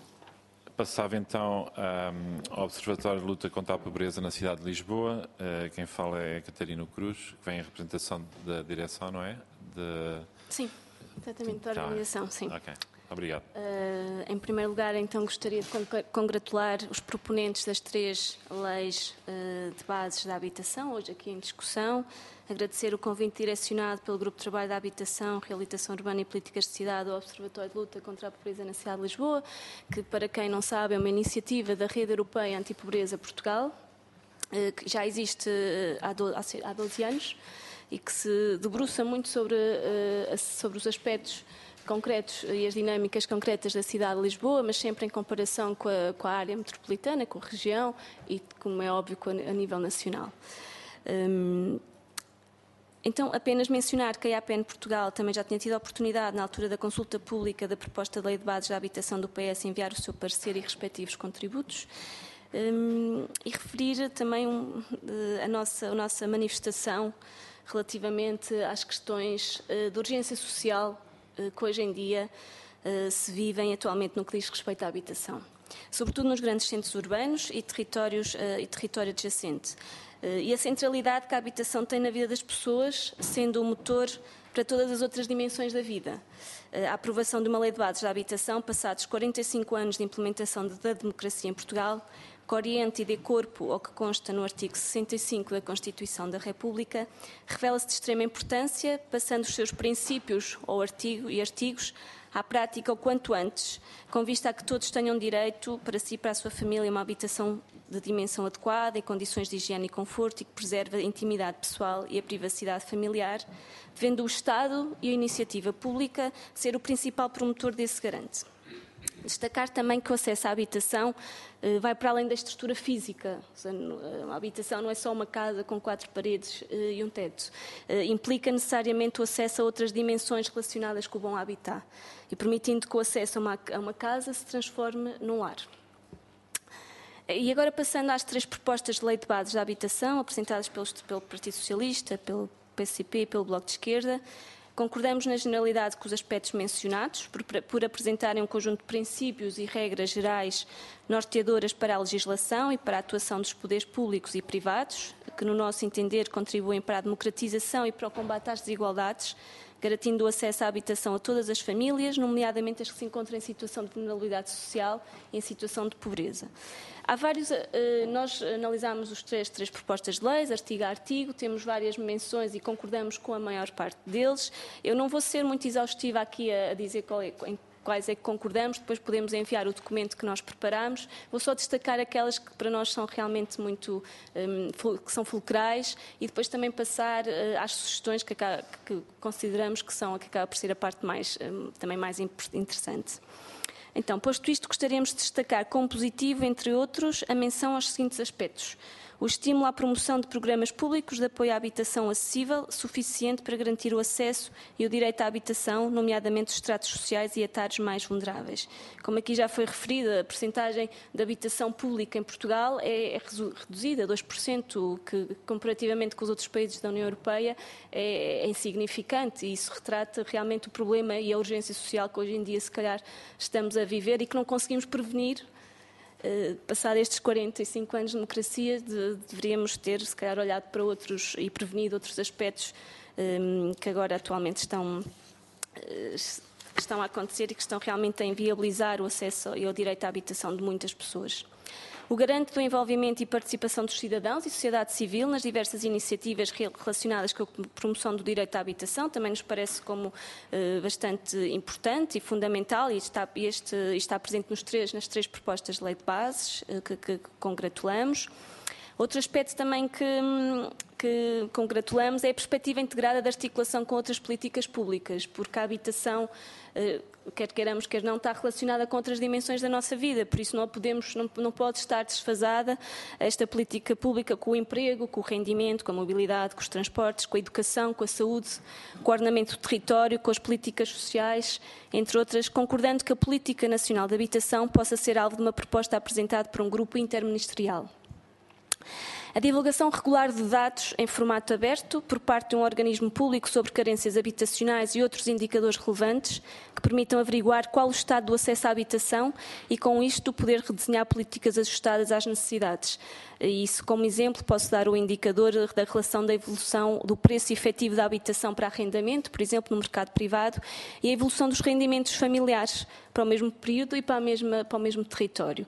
passava então um, ao Observatório de Luta contra a Pobreza na cidade de Lisboa. Uh, quem fala é a Catarina Cruz, que vem em representação da direção, não é? De... Sim, exatamente, da organização, sim. Ok, obrigado. Uh, em primeiro lugar, então, gostaria de congratular os proponentes das três leis uh, de bases da habitação, hoje aqui em discussão. Agradecer o convite direcionado pelo Grupo de Trabalho da Habitação, Reabilitação Urbana e Políticas de Cidade ao Observatório de Luta contra a Pobreza na cidade de Lisboa, que, para quem não sabe, é uma iniciativa da Rede Europeia Antipobreza Portugal, que já existe há doze anos e que se debruça muito sobre, sobre os aspectos concretos e as dinâmicas concretas da cidade de Lisboa, mas sempre em comparação com a, com a área metropolitana, com a região e, como é óbvio, a nível nacional. Um, Então, apenas mencionar que a IAPN Portugal também já tinha tido a oportunidade, na altura da consulta pública da proposta de Lei de Bases da Habitação do P S, enviar o seu parecer e respectivos contributos. Um, e referir também um, a, nossa, a nossa manifestação relativamente às questões uh, de urgência social uh, que hoje em dia uh, se vivem atualmente no que diz respeito à habitação. Sobretudo nos grandes centros urbanos e territórios uh, e território adjacente. E a centralidade que a habitação tem na vida das pessoas, sendo o motor para todas as outras dimensões da vida. A aprovação de uma lei de bases da habitação, passados quarenta e cinco anos de implementação da democracia em Portugal, que orienta e dê corpo ao que consta no artigo sessenta e cinco da Constituição da República, revela-se de extrema importância, passando os seus princípios ou artigo e artigos à prática o quanto antes, com vista a que todos tenham direito para si e para a sua família uma habitação de dimensão adequada, em condições de higiene e conforto e que preserve a intimidade pessoal e a privacidade familiar, devendo o Estado e a iniciativa pública ser o principal promotor desse garante. Destacar também que o acesso à habitação eh, vai para além da estrutura física. Ou seja, a habitação não é só uma casa com quatro paredes eh, e um teto. Eh, implica necessariamente o acesso a outras dimensões relacionadas com o bom habitat e permitindo que o acesso a uma, a uma casa se transforme num lar. E agora passando às três propostas de lei de bases da habitação apresentadas pelos, pelo Partido Socialista, pelo P C P e pelo Bloco de Esquerda. Concordamos na generalidade com os aspectos mencionados, por, por apresentarem um conjunto de princípios e regras gerais norteadoras para a legislação e para a atuação dos poderes públicos e privados, que, no nosso entender, contribuem para a democratização e para o combate às desigualdades, garantindo o acesso à habitação a todas as famílias, nomeadamente as que se encontram em situação de vulnerabilidade social e em situação de pobreza. Há vários, nós analisámos os três, três propostas de leis, artigo a artigo, temos várias menções e concordamos com a maior parte deles. Eu não vou ser muito exaustiva aqui a dizer qual é, em quais é que concordamos, depois podemos enviar o documento que nós preparamos. Vou só destacar aquelas que para nós são realmente muito, um, que são fulcrais e depois também passar uh, às sugestões que, acaba, que consideramos que são a que acaba por ser a parte mais, um, também mais interessante. Então, posto isto, gostaríamos de destacar como positivo, entre outros, a menção aos seguintes aspectos. O estímulo à promoção de programas públicos de apoio à habitação acessível, suficiente para garantir o acesso e o direito à habitação, nomeadamente os estratos sociais e etários mais vulneráveis. Como aqui já foi referido, a percentagem de habitação pública em Portugal é reduzida a dois por cento, que comparativamente com os outros países da União Europeia é insignificante e isso retrata realmente o problema e a urgência social que hoje em dia se calhar estamos a viver e que não conseguimos prevenir. Uh, passado estes quarenta e cinco anos de democracia, de, deveríamos ter, se calhar, olhado para outros e prevenido outros aspectos um, que agora atualmente estão, uh, estão a acontecer e que estão realmente a inviabilizar o acesso e o direito à habitação de muitas pessoas. O garante do envolvimento e participação dos cidadãos e sociedade civil nas diversas iniciativas relacionadas com a promoção do direito à habitação também nos parece como uh, bastante importante e fundamental e está, este, está presente nos três, nas três propostas de lei de bases uh, que, que congratulamos. Outro aspecto também que, que congratulamos é a perspectiva integrada da articulação com outras políticas públicas, porque a habitação, quer queiramos, quer não, está relacionada com outras dimensões da nossa vida, por isso não, podemos, não, não pode estar desfasada esta política pública com o emprego, com o rendimento, com a mobilidade, com os transportes, com a educação, com a saúde, com o ordenamento do território, com as políticas sociais, entre outras, concordando que a Política Nacional de Habitação possa ser alvo de uma proposta apresentada por um grupo interministerial. A divulgação regular de dados em formato aberto por parte de um organismo público sobre carências habitacionais e outros indicadores relevantes que permitam averiguar qual o estado do acesso à habitação e, com isto, poder redesenhar políticas ajustadas às necessidades. E isso, como exemplo, posso dar o indicador da relação da evolução do preço efetivo da habitação para arrendamento, por exemplo, no mercado privado, e a evolução dos rendimentos familiares para o mesmo período e para, a mesma, para o mesmo território.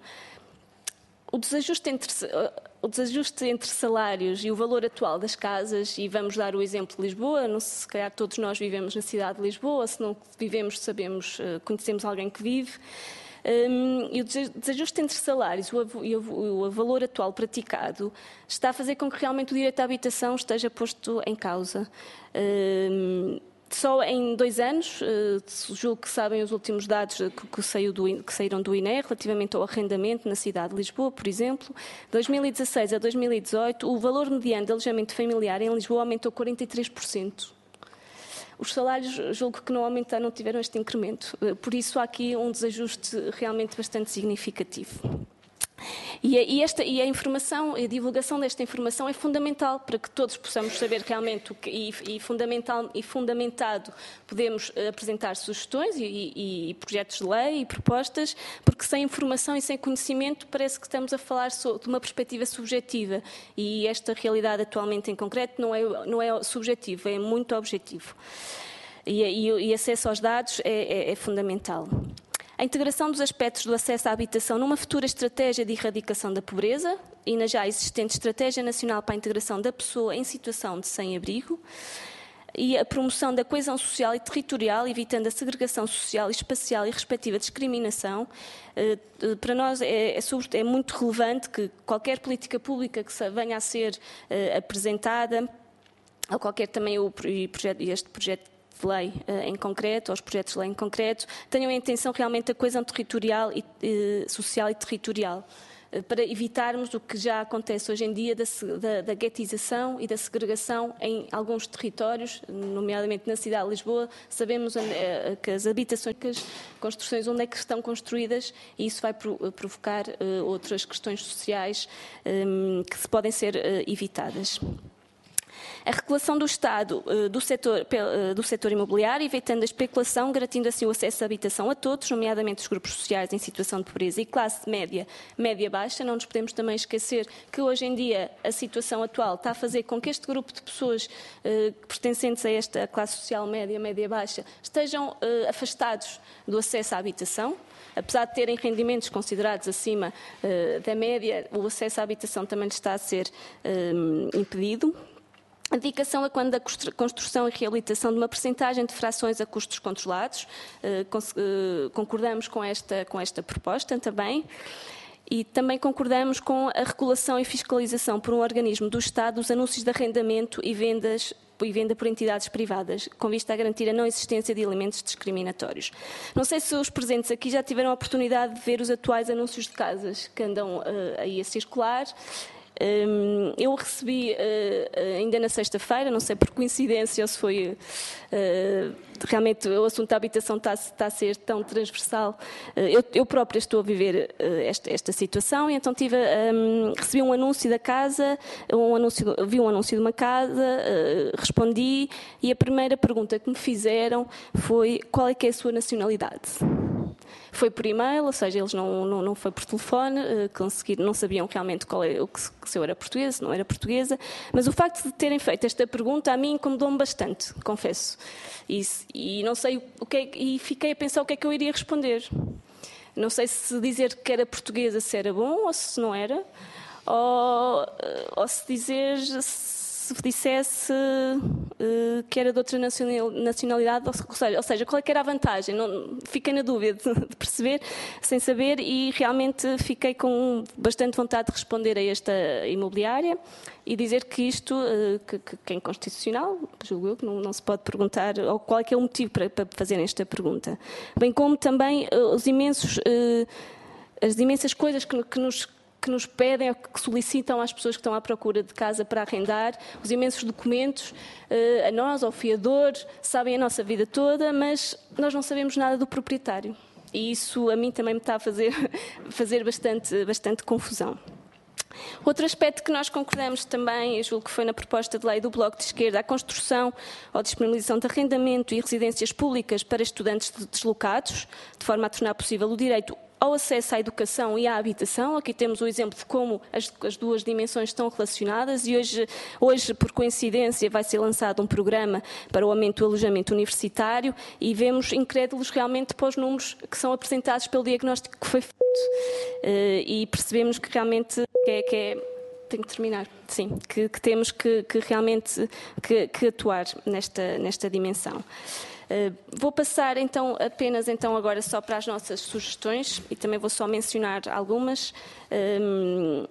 O desajuste, entre, o desajuste entre salários e o valor atual das casas, e vamos dar o exemplo de Lisboa, não sei, se calhar todos nós vivemos na cidade de Lisboa, se não vivemos, sabemos, conhecemos alguém que vive, um, e o desajuste entre salários e o, o valor atual praticado está a fazer com que realmente o direito à habitação esteja posto em causa. Um, Só em dois anos, julgo que sabem os últimos dados que, que, saiu do, que saíram do I N E relativamente ao arrendamento na cidade de Lisboa, por exemplo. De dois mil e dezasseis a dois mil e dezoito, o valor mediano de alojamento familiar em Lisboa aumentou quarenta e três por cento. Os salários, julgo que não aumentaram, não tiveram este incremento. Por isso, há aqui um desajuste realmente bastante significativo. E a, e, esta, e a informação, a divulgação desta informação é fundamental para que todos possamos saber realmente o que, e, e, fundamental, e fundamentado podemos apresentar sugestões e, e, e projetos de lei e propostas, porque sem informação e sem conhecimento parece que estamos a falar de uma perspectiva subjetiva e esta realidade atualmente em concreto não é, não é subjetiva, é muito objetivo. E, e, e acesso aos dados é, é, é fundamental. A integração dos aspectos do acesso à habitação numa futura estratégia de erradicação da pobreza e na já existente Estratégia Nacional para a Integração da Pessoa em Situação de Sem-Abrigo e a promoção da coesão social e territorial, evitando a segregação social, espacial e respectiva discriminação. Para nós é, é, é muito relevante que qualquer política pública que venha a ser uh, apresentada, ou qualquer também o, e este projeto de lei em concreto, aos projetos de lei em concreto, tenham em atenção realmente a coesão territorial e eh, social e territorial, para evitarmos o que já acontece hoje em dia da, da, da guetização e da segregação em alguns territórios, nomeadamente na cidade de Lisboa. Sabemos onde, que as habitações, que as construções onde é que estão construídas, e isso vai provocar uh, outras questões sociais um, que se podem ser uh, evitadas. A regulação do Estado uh, do, setor, uh, do setor imobiliário, evitando a especulação, garantindo assim o acesso à habitação a todos, nomeadamente os grupos sociais em situação de pobreza e classe média, média-baixa. Não nos podemos também esquecer que hoje em dia a situação atual está a fazer com que este grupo de pessoas uh, pertencentes a esta classe social média, média-baixa, estejam uh, afastados do acesso à habitação. Apesar de terem rendimentos considerados acima uh, da média, o acesso à habitação também está a ser uh, impedido. A dedicação a quando da construção e reabilitação de uma percentagem de frações a custos controlados. Concordamos com esta, com esta proposta também. E também concordamos com a regulação e fiscalização por um organismo do Estado dos anúncios de arrendamento e vendas e venda por entidades privadas, com vista a garantir a não existência de elementos discriminatórios. Não sei se os presentes aqui já tiveram a oportunidade de ver os atuais anúncios de casas que andam uh, aí a circular. Um, eu recebi uh, ainda na sexta-feira, não sei por coincidência ou se foi uh, realmente o assunto da habitação está, está a ser tão transversal. Uh, eu, eu própria estou a viver uh, esta, esta situação, e então tive, um, recebi um anúncio da casa, um anúncio, vi um anúncio de uma casa, uh, respondi, e a primeira pergunta que me fizeram foi: qual é que é a sua nacionalidade? Foi por e-mail, ou seja, eles não, não, não foi por telefone, uh, conseguiram, não sabiam realmente qual é, o que, se eu era portuguesa, se não era portuguesa, mas o facto de terem feito esta pergunta a mim incomodou-me bastante, confesso. E, e não sei o que é, e fiquei a pensar o que é que eu iria responder. Não sei se dizer que era portuguesa se era bom ou se não era, ou, ou se dizer... se dissesse uh, que era de outra nacionalidade, ou seja, ou seja, qual é que era a vantagem? Não, fiquei na dúvida de, de perceber, sem saber, e realmente fiquei com bastante vontade de responder a esta imobiliária e dizer que isto, uh, que, que é inconstitucional, julgo eu, que não, não se pode perguntar, ou qual é que é o motivo para, para fazerem esta pergunta. Bem como também uh, os imensos, uh, as imensas coisas que, que nos que nos pedem ou que solicitam às pessoas que estão à procura de casa para arrendar, os imensos documentos, a nós, ao fiador, sabem a nossa vida toda, mas nós não sabemos nada do proprietário. E isso a mim também me está a fazer, fazer bastante, bastante confusão. Outro aspecto que nós concordamos também, eu julgo que foi na proposta de lei do Bloco de Esquerda, a construção ou disponibilização de arrendamento e residências públicas para estudantes deslocados, de forma a tornar possível o direito ao acesso à educação e à habitação. Aqui temos o exemplo de como as, as duas dimensões estão relacionadas, e hoje, hoje, por coincidência, vai ser lançado um programa para o aumento do alojamento universitário, e vemos incrédulos realmente para os números que são apresentados pelo diagnóstico que foi feito. Uh, e percebemos que realmente que é, que é tenho que terminar, sim, que, que temos que, que realmente que, que atuar nesta, nesta dimensão. Uh, vou passar então apenas então agora só para as nossas sugestões, e também vou só mencionar algumas. Um,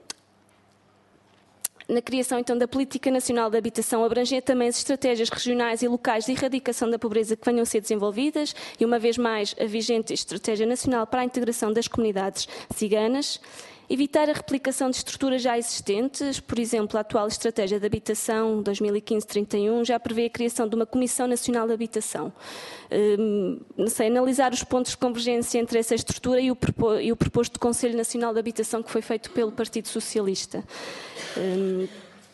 na criação então da Política Nacional de Habitação, abranger também as estratégias regionais e locais de erradicação da pobreza que venham a ser desenvolvidas, e uma vez mais a vigente Estratégia Nacional para a Integração das Comunidades Ciganas. Evitar a replicação de estruturas já existentes, por exemplo, a atual Estratégia de Habitação dois mil e quinze trinta e um já prevê a criação de uma Comissão Nacional de Habitação. Hum, não sei, analisar os pontos de convergência entre essa estrutura e o, propô, e o proposto Conselho Nacional de Habitação que foi feito pelo Partido Socialista. Hum,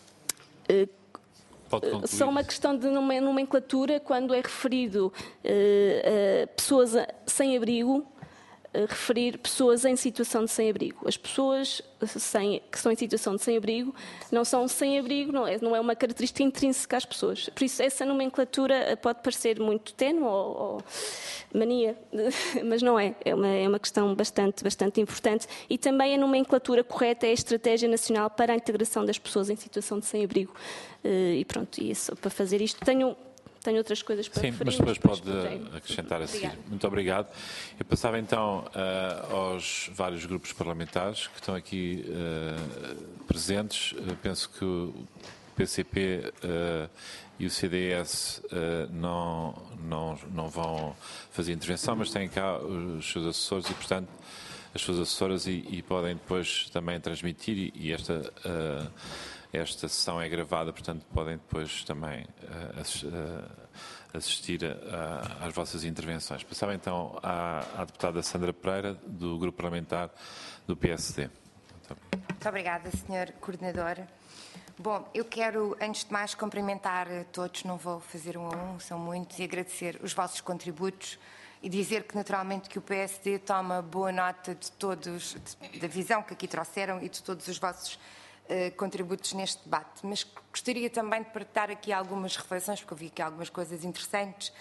uh, Só uma questão de nomenclatura, quando é referido uh, a pessoas sem abrigo, referir pessoas em situação de sem-abrigo. As pessoas sem, que estão em situação de sem-abrigo não são sem-abrigo, não é, não é uma característica intrínseca às pessoas. Por isso, essa nomenclatura pode parecer muito ténue ou, ou mania, mas não é. É uma, é uma questão bastante, bastante importante. E também a nomenclatura correta é a Estratégia Nacional para a Integração das Pessoas em Situação de Sem-Abrigo. E pronto, e isso, para fazer isto, tenho... Tenho outras coisas para Sim, referir. mas depois pode poderei. acrescentar a seguir. Obrigada. Muito obrigado. Eu passava então uh, aos vários grupos parlamentares que estão aqui uh, presentes. Uh, penso que o P C P uh, e o C D S uh, não, não, não vão fazer intervenção, mas têm cá os seus assessores e, portanto, as suas assessoras e, e podem depois também transmitir e, e esta, uh, esta sessão é gravada, portanto, podem depois também uh, assistir, uh, assistir a, a, às vossas intervenções. Passava então à, à deputada Sandra Pereira, do Grupo Parlamentar do P S D. Muito obrigada, senhor Coordenador. Bom, eu quero, antes de mais, cumprimentar todos, não vou fazer um a um, são muitos, e agradecer os vossos contributos e dizer que, naturalmente, que o P S D toma boa nota de todos, de, da visão que aqui trouxeram e de todos os vossos uh, contributos neste debate. Mas gostaria também de partilhar aqui algumas reflexões, porque eu vi aqui algumas coisas interessantes,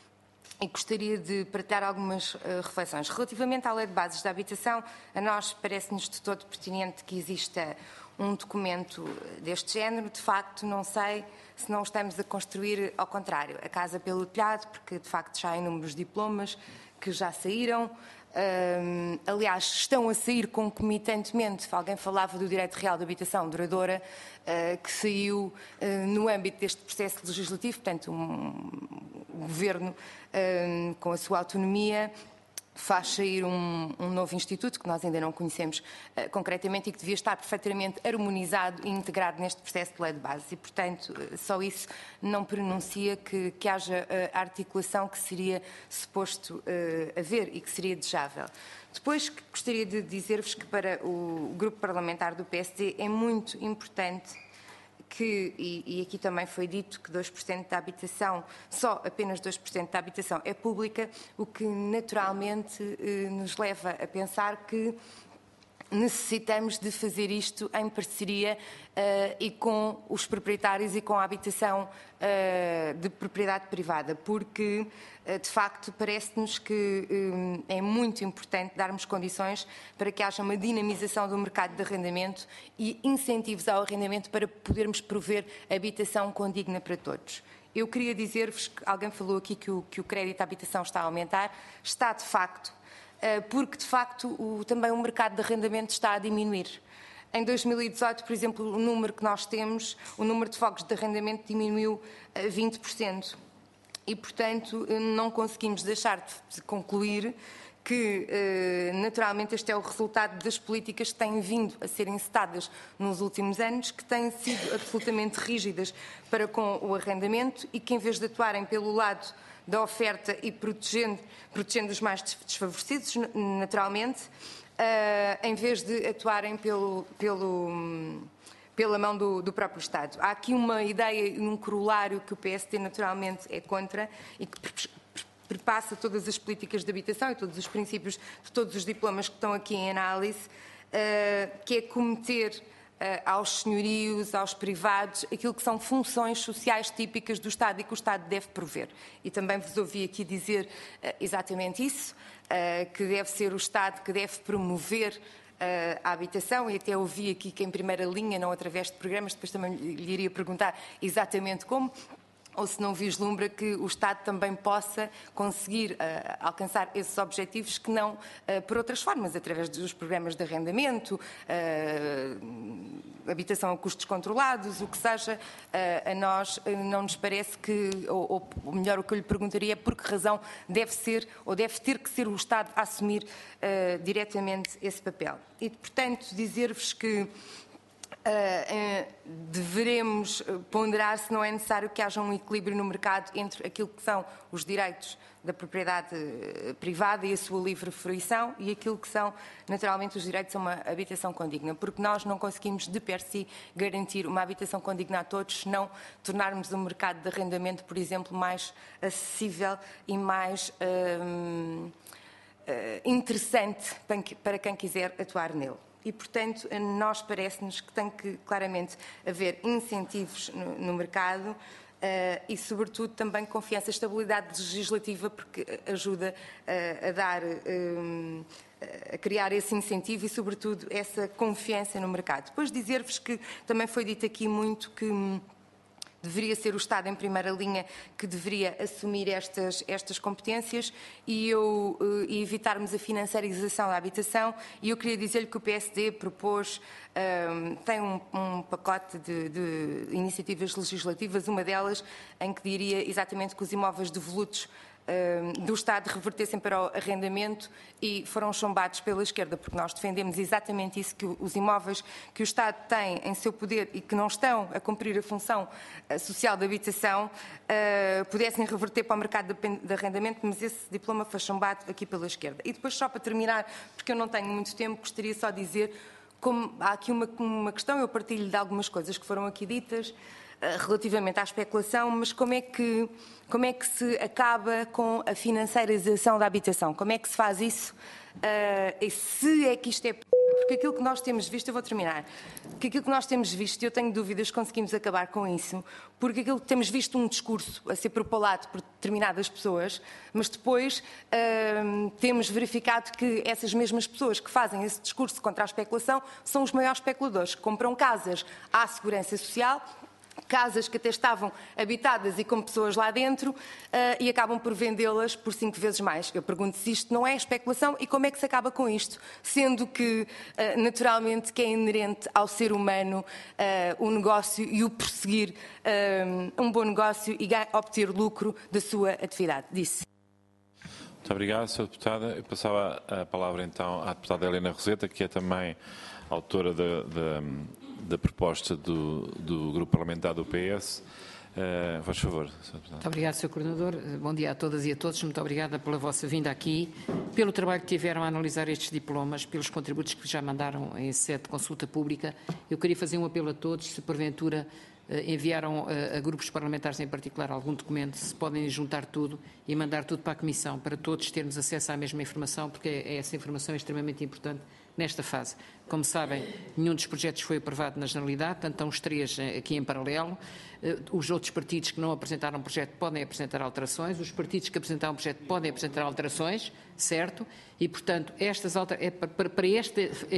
e gostaria de partilhar algumas uh, reflexões. Relativamente à Lei de Bases da Habitação, a nós parece-nos de todo pertinente que exista um documento deste género. De facto, não sei se não estamos a construir, ao contrário, a casa pelo telhado, porque de facto já há inúmeros diplomas que já saíram. Um, aliás, estão a sair concomitantemente. Alguém falava do direito real de habitação duradoura, uh, que saiu uh, no âmbito deste processo legislativo, portanto, um, o Governo, um, com a sua autonomia, faz sair um, um novo instituto que nós ainda não conhecemos uh, concretamente e que devia estar perfeitamente harmonizado e integrado neste processo de lei de base e, portanto, uh, só isso não pronuncia que, que haja uh, a articulação que seria suposto uh, haver e que seria desejável. Depois, gostaria de dizer-vos que para o grupo parlamentar do P S D é muito importante que, e, e aqui também foi dito que dois por cento da habitação, só apenas dois por cento da habitação é pública, o que naturalmente eh, nos leva a pensar que necessitamos de fazer isto em parceria uh, e com os proprietários e com a habitação uh, de propriedade privada, porque, uh, de facto, parece-nos que um, é muito importante darmos condições para que haja uma dinamização do mercado de arrendamento e incentivos ao arrendamento para podermos prover habitação condigna para todos. Eu queria dizer-vos que alguém falou aqui que o, que o crédito à habitação está a aumentar, está de facto, porque de facto o, também o mercado de arrendamento está a diminuir. Em dois mil e dezoito, por exemplo, o número que nós temos, o número de fogos de arrendamento diminuiu a vinte por cento. E, portanto, não conseguimos deixar de concluir que, naturalmente, este é o resultado das políticas que têm vindo a ser encetadas nos últimos anos, que têm sido absolutamente rígidas para com o arrendamento e que, em vez de atuarem pelo lado da oferta e protegendo, protegendo os mais desfavorecidos, naturalmente, uh, em vez de atuarem pelo, pelo, pela mão do, do próprio Estado. Há aqui uma ideia e um corolário que o P S D naturalmente é contra e que perpassa todas as políticas de habitação e todos os princípios de todos os diplomas que estão aqui em análise, uh, que é cometer aos senhorios, aos privados, aquilo que são funções sociais típicas do Estado e que o Estado deve prover. E também vos ouvi aqui dizer uh, exatamente isso, uh, que deve ser o Estado que deve promover uh, a habitação, e até ouvi aqui que em primeira linha, não através de programas, depois também lhe iria perguntar exatamente como, ou se não vislumbra que o Estado também possa conseguir uh, alcançar esses objetivos que não uh, por outras formas, através dos programas de arrendamento, uh, habitação a custos controlados, o que seja, uh, a nós uh, não nos parece que, ou, ou melhor, o que eu lhe perguntaria é por que razão deve ser, ou deve ter que ser o Estado a assumir uh, diretamente esse papel. E, portanto, dizer-vos que Uh, uh, deveremos ponderar se não é necessário que haja um equilíbrio no mercado entre aquilo que são os direitos da propriedade privada e a sua livre fruição e aquilo que são, naturalmente, os direitos a uma habitação condigna, porque nós não conseguimos, de per si, garantir uma habitação condigna a todos se não tornarmos o mercado de arrendamento, por exemplo, mais acessível e mais uh, uh, interessante para quem quiser atuar nele. E, portanto, a nós parece-nos que tem que claramente haver incentivos no, no mercado uh, e, sobretudo, também confiança, estabilidade legislativa, porque ajuda uh, a dar, uh, a criar esse incentivo e, sobretudo, essa confiança no mercado. Depois dizer-vos que também foi dito aqui muito que deveria ser o Estado em primeira linha que deveria assumir estas, estas competências e, eu, e evitarmos a financiarização da habitação. E eu queria dizer-lhe que o P S D propôs, um, tem um, um pacote de, de iniciativas legislativas, uma delas em que diria exatamente que os imóveis devolutos do Estado revertessem para o arrendamento e foram chumbados pela esquerda, porque nós defendemos exatamente isso, que os imóveis que o Estado tem em seu poder e que não estão a cumprir a função social de habitação uh, pudessem reverter para o mercado de arrendamento, mas esse diploma foi chumbado aqui pela esquerda. E depois, só para terminar, porque eu não tenho muito tempo, gostaria só de dizer, como há aqui uma, uma questão, eu partilho de algumas coisas que foram aqui ditas, relativamente à especulação, mas como é que, como é que se acaba com a financiarização da habitação? Como é que se faz isso? Uh, e se é que isto é... Porque aquilo que nós temos visto, eu vou terminar, porque aquilo que nós temos visto, e eu tenho dúvidas que conseguimos acabar com isso, porque aquilo que temos visto um discurso a ser propalado por determinadas pessoas, mas depois uh, temos verificado que essas mesmas pessoas que fazem esse discurso contra a especulação são os maiores especuladores, que compram casas à segurança social, casas que até estavam habitadas e com pessoas lá dentro uh, e acabam por vendê-las por cinco vezes mais. Eu pergunto se isto não é especulação e como é que se acaba com isto, sendo que, uh, naturalmente, que é inerente ao ser humano uh, o negócio e o prosseguir uh, um bom negócio e obter lucro da sua atividade. Disse. Muito obrigado, senhora Deputada. Eu passava a palavra então à Deputada Helena Roseta, que é também autora da, da, da proposta do, do Grupo Parlamentar do P S. Uh, faz favor, senhora Deputada. Muito obrigado, senhor Coordenador. Bom dia a todas e a todos. Muito obrigada pela vossa vinda aqui, pelo trabalho que tiveram a analisar estes diplomas, pelos contributos que já mandaram em sede de consulta pública. Eu queria fazer um apelo a todos, se porventura enviaram a, a grupos parlamentares em particular algum documento, se podem juntar tudo e mandar tudo para a Comissão, para todos termos acesso à mesma informação, porque essa informação é extremamente importante nesta fase. Como sabem, nenhum dos projetos foi aprovado na Generalidade, portanto estão os três aqui em paralelo. Os outros partidos que não apresentaram projeto podem apresentar alterações, os partidos que apresentaram projeto podem apresentar alterações, certo? E, portanto, estas alter... é para, para esta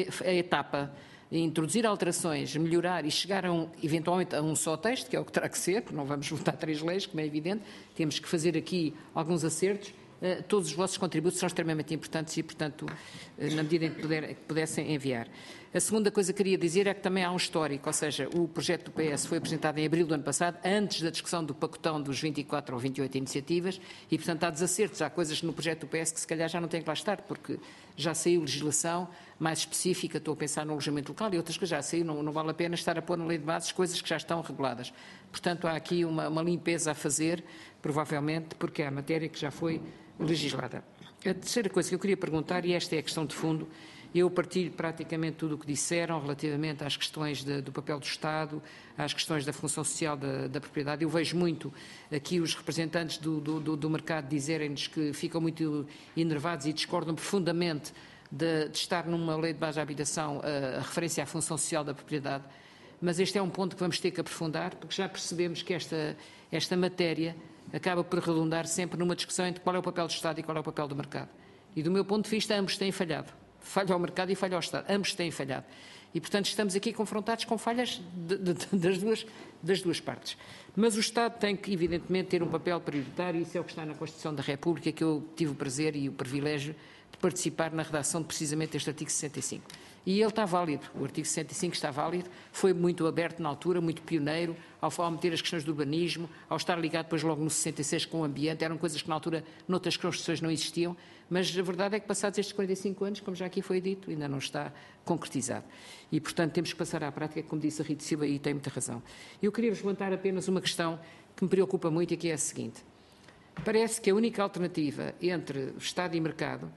etapa, introduzir alterações, melhorar e chegar a um, eventualmente a um só texto, que é o que terá que ser, porque não vamos votar três leis, como é evidente, temos que fazer aqui alguns acertos. Uh, todos os vossos contributos são extremamente importantes e, portanto, uh, na medida em que, puder, que pudessem enviar. A segunda coisa que queria dizer é que também há um histórico, ou seja, o projeto do P S foi apresentado em abril do ano passado, antes da discussão do pacotão dos vinte e quatro ou vinte e oito iniciativas, e, portanto, há desacertos, há coisas no projeto do P S que se calhar já não têm que lá estar, porque já saiu legislação mais específica, estou a pensar no alojamento local e outras que já saiu, não, não vale a pena estar a pôr na lei de bases coisas que já estão reguladas. Portanto, há aqui uma, uma limpeza a fazer, provavelmente, porque é a matéria que já foi legislada. A terceira coisa que eu queria perguntar, e esta é a questão de fundo, eu partilho praticamente tudo o que disseram relativamente às questões de, do papel do Estado, às questões da função social da, da propriedade. Eu vejo muito aqui os representantes do, do, do mercado dizerem-nos que ficam muito enervados e discordam profundamente de, de estar numa lei de base de habitação a, a referência à função social da propriedade, mas este é um ponto que vamos ter que aprofundar, porque já percebemos que esta, esta matéria acaba por redundar sempre numa discussão entre qual é o papel do Estado e qual é o papel do mercado. E do meu ponto de vista, ambos têm falhado. Falha o mercado e falha o Estado. Ambos têm falhado. E, portanto, estamos aqui confrontados com falhas de, de, de, das, duas, das duas partes. Mas o Estado tem que, evidentemente, ter um papel prioritário, e isso é o que está na Constituição da República, que eu tive o prazer e o privilégio de participar na redação de precisamente deste artigo sessenta e cinco. E ele está válido, o artigo sessenta e cinco está válido, foi muito aberto na altura, muito pioneiro, ao, ao meter as questões do urbanismo, ao estar ligado depois logo no sessenta e seis com o ambiente, eram coisas que na altura noutras Constituições não existiam, mas a verdade é que passados estes quarenta e cinco anos, como já aqui foi dito, ainda não está concretizado. E, portanto, temos que passar à prática, como disse a Rita Silva, e tem muita razão. Eu queria-vos levantar apenas uma questão que me preocupa muito e que é a seguinte. Parece que a única alternativa entre Estado e mercado,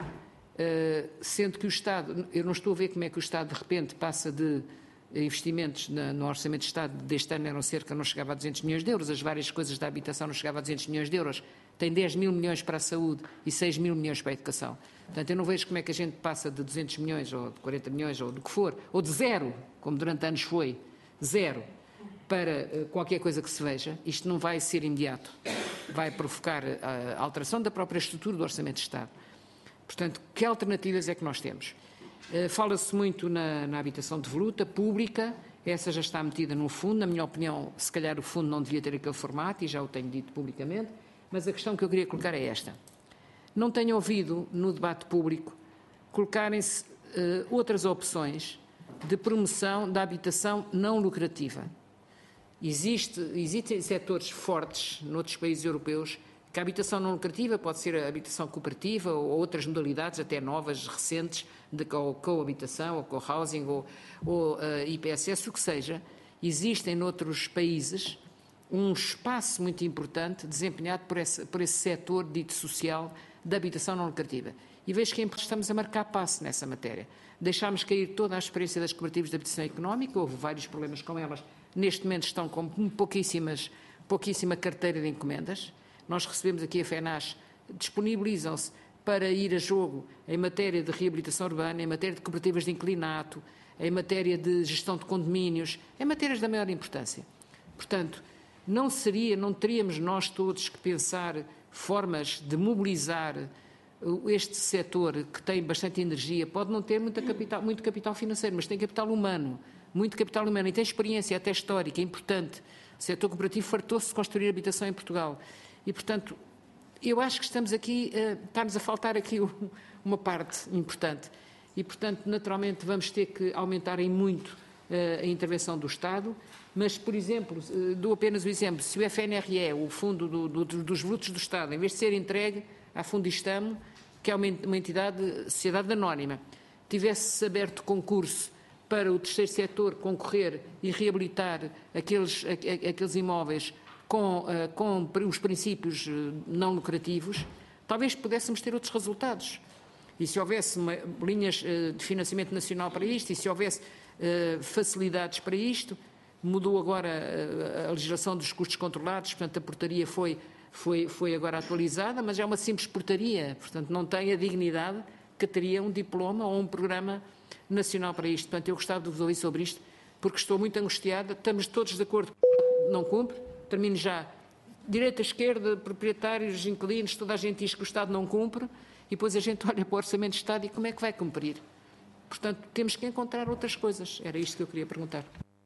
Uh, sendo que o Estado, eu não estou a ver como é que o Estado de repente passa de investimentos na, no Orçamento de Estado deste ano eram cerca, não chegava a duzentos milhões de euros, as várias coisas da habitação não chegava a duzentos milhões de euros, tem dez mil milhões para a saúde e seis mil milhões para a educação. Portanto, eu não vejo como é que a gente passa de duzentos milhões ou de quarenta milhões ou do que for, ou de zero, como durante anos foi, zero, para uh, qualquer coisa que se veja. Isto não vai ser imediato, vai provocar a, a alteração da própria estrutura do Orçamento de Estado. Portanto, que alternativas é que nós temos? Uh, Fala-se muito na, na habitação devoluta, pública, essa já está metida no fundo. Na minha opinião, se calhar o fundo não devia ter aquele formato, e já o tenho dito publicamente, mas a questão que eu queria colocar é esta. Não tenho ouvido no debate público colocarem-se uh, outras opções de promoção da habitação não lucrativa. Existe, existem setores fortes noutros países europeus que a habitação não lucrativa pode ser a habitação cooperativa ou outras modalidades, até novas, recentes, de coabitação ou co-housing ou, ou uh, I P S S, o que seja. Existem noutros países um espaço muito importante desempenhado por esse, por esse setor dito social da habitação não lucrativa. E vejo que estamos a marcar passo nessa matéria. Deixámos cair toda a experiência das cooperativas de habitação económica, houve vários problemas com elas, neste momento estão com pouquíssimas, pouquíssima carteira de encomendas. Nós recebemos aqui a FENAS, disponibilizam-se para ir a jogo em matéria de reabilitação urbana, em matéria de cooperativas de inclinato, em matéria de gestão de condomínios, em matérias da maior importância. Portanto, não seria, não teríamos nós todos que pensar formas de mobilizar este setor que tem bastante energia, pode não ter muita capital, muito capital financeiro, mas tem capital humano, muito capital humano, e tem experiência até histórica, é importante. O setor cooperativo fartou-se de construir habitação em Portugal. E, portanto, eu acho que estamos aqui, uh, está-nos a faltar aqui uma parte importante. E, portanto, naturalmente vamos ter que aumentar em muito uh, a intervenção do Estado, mas, por exemplo, uh, dou apenas o exemplo, se o F N R E, o Fundo do, do, dos Brutos do Estado, em vez de ser entregue à Fundistamo, que é uma, uma entidade, sociedade anónima, tivesse aberto concurso para o terceiro setor concorrer e reabilitar aqueles, a, a, aqueles imóveis com, uh, com os princípios uh, não lucrativos, talvez pudéssemos ter outros resultados. E se houvesse uma, linhas uh, de financiamento nacional para isto, e se houvesse uh, facilidades para isto, mudou agora uh, a legislação dos custos controlados, portanto a portaria foi, foi, foi agora atualizada, mas é uma simples portaria, portanto não tem a dignidade que teria um diploma ou um programa nacional para isto. Portanto, eu gostava de vos ouvir sobre isto, porque estou muito angustiada, estamos todos de acordo que não cumpre, termino já, direita, esquerda, proprietários, inquilinos, toda a gente diz que o Estado não cumpre, e depois a gente olha para o Orçamento de Estado e como é que vai cumprir? Portanto, temos que encontrar outras coisas. Era isto que eu queria perguntar.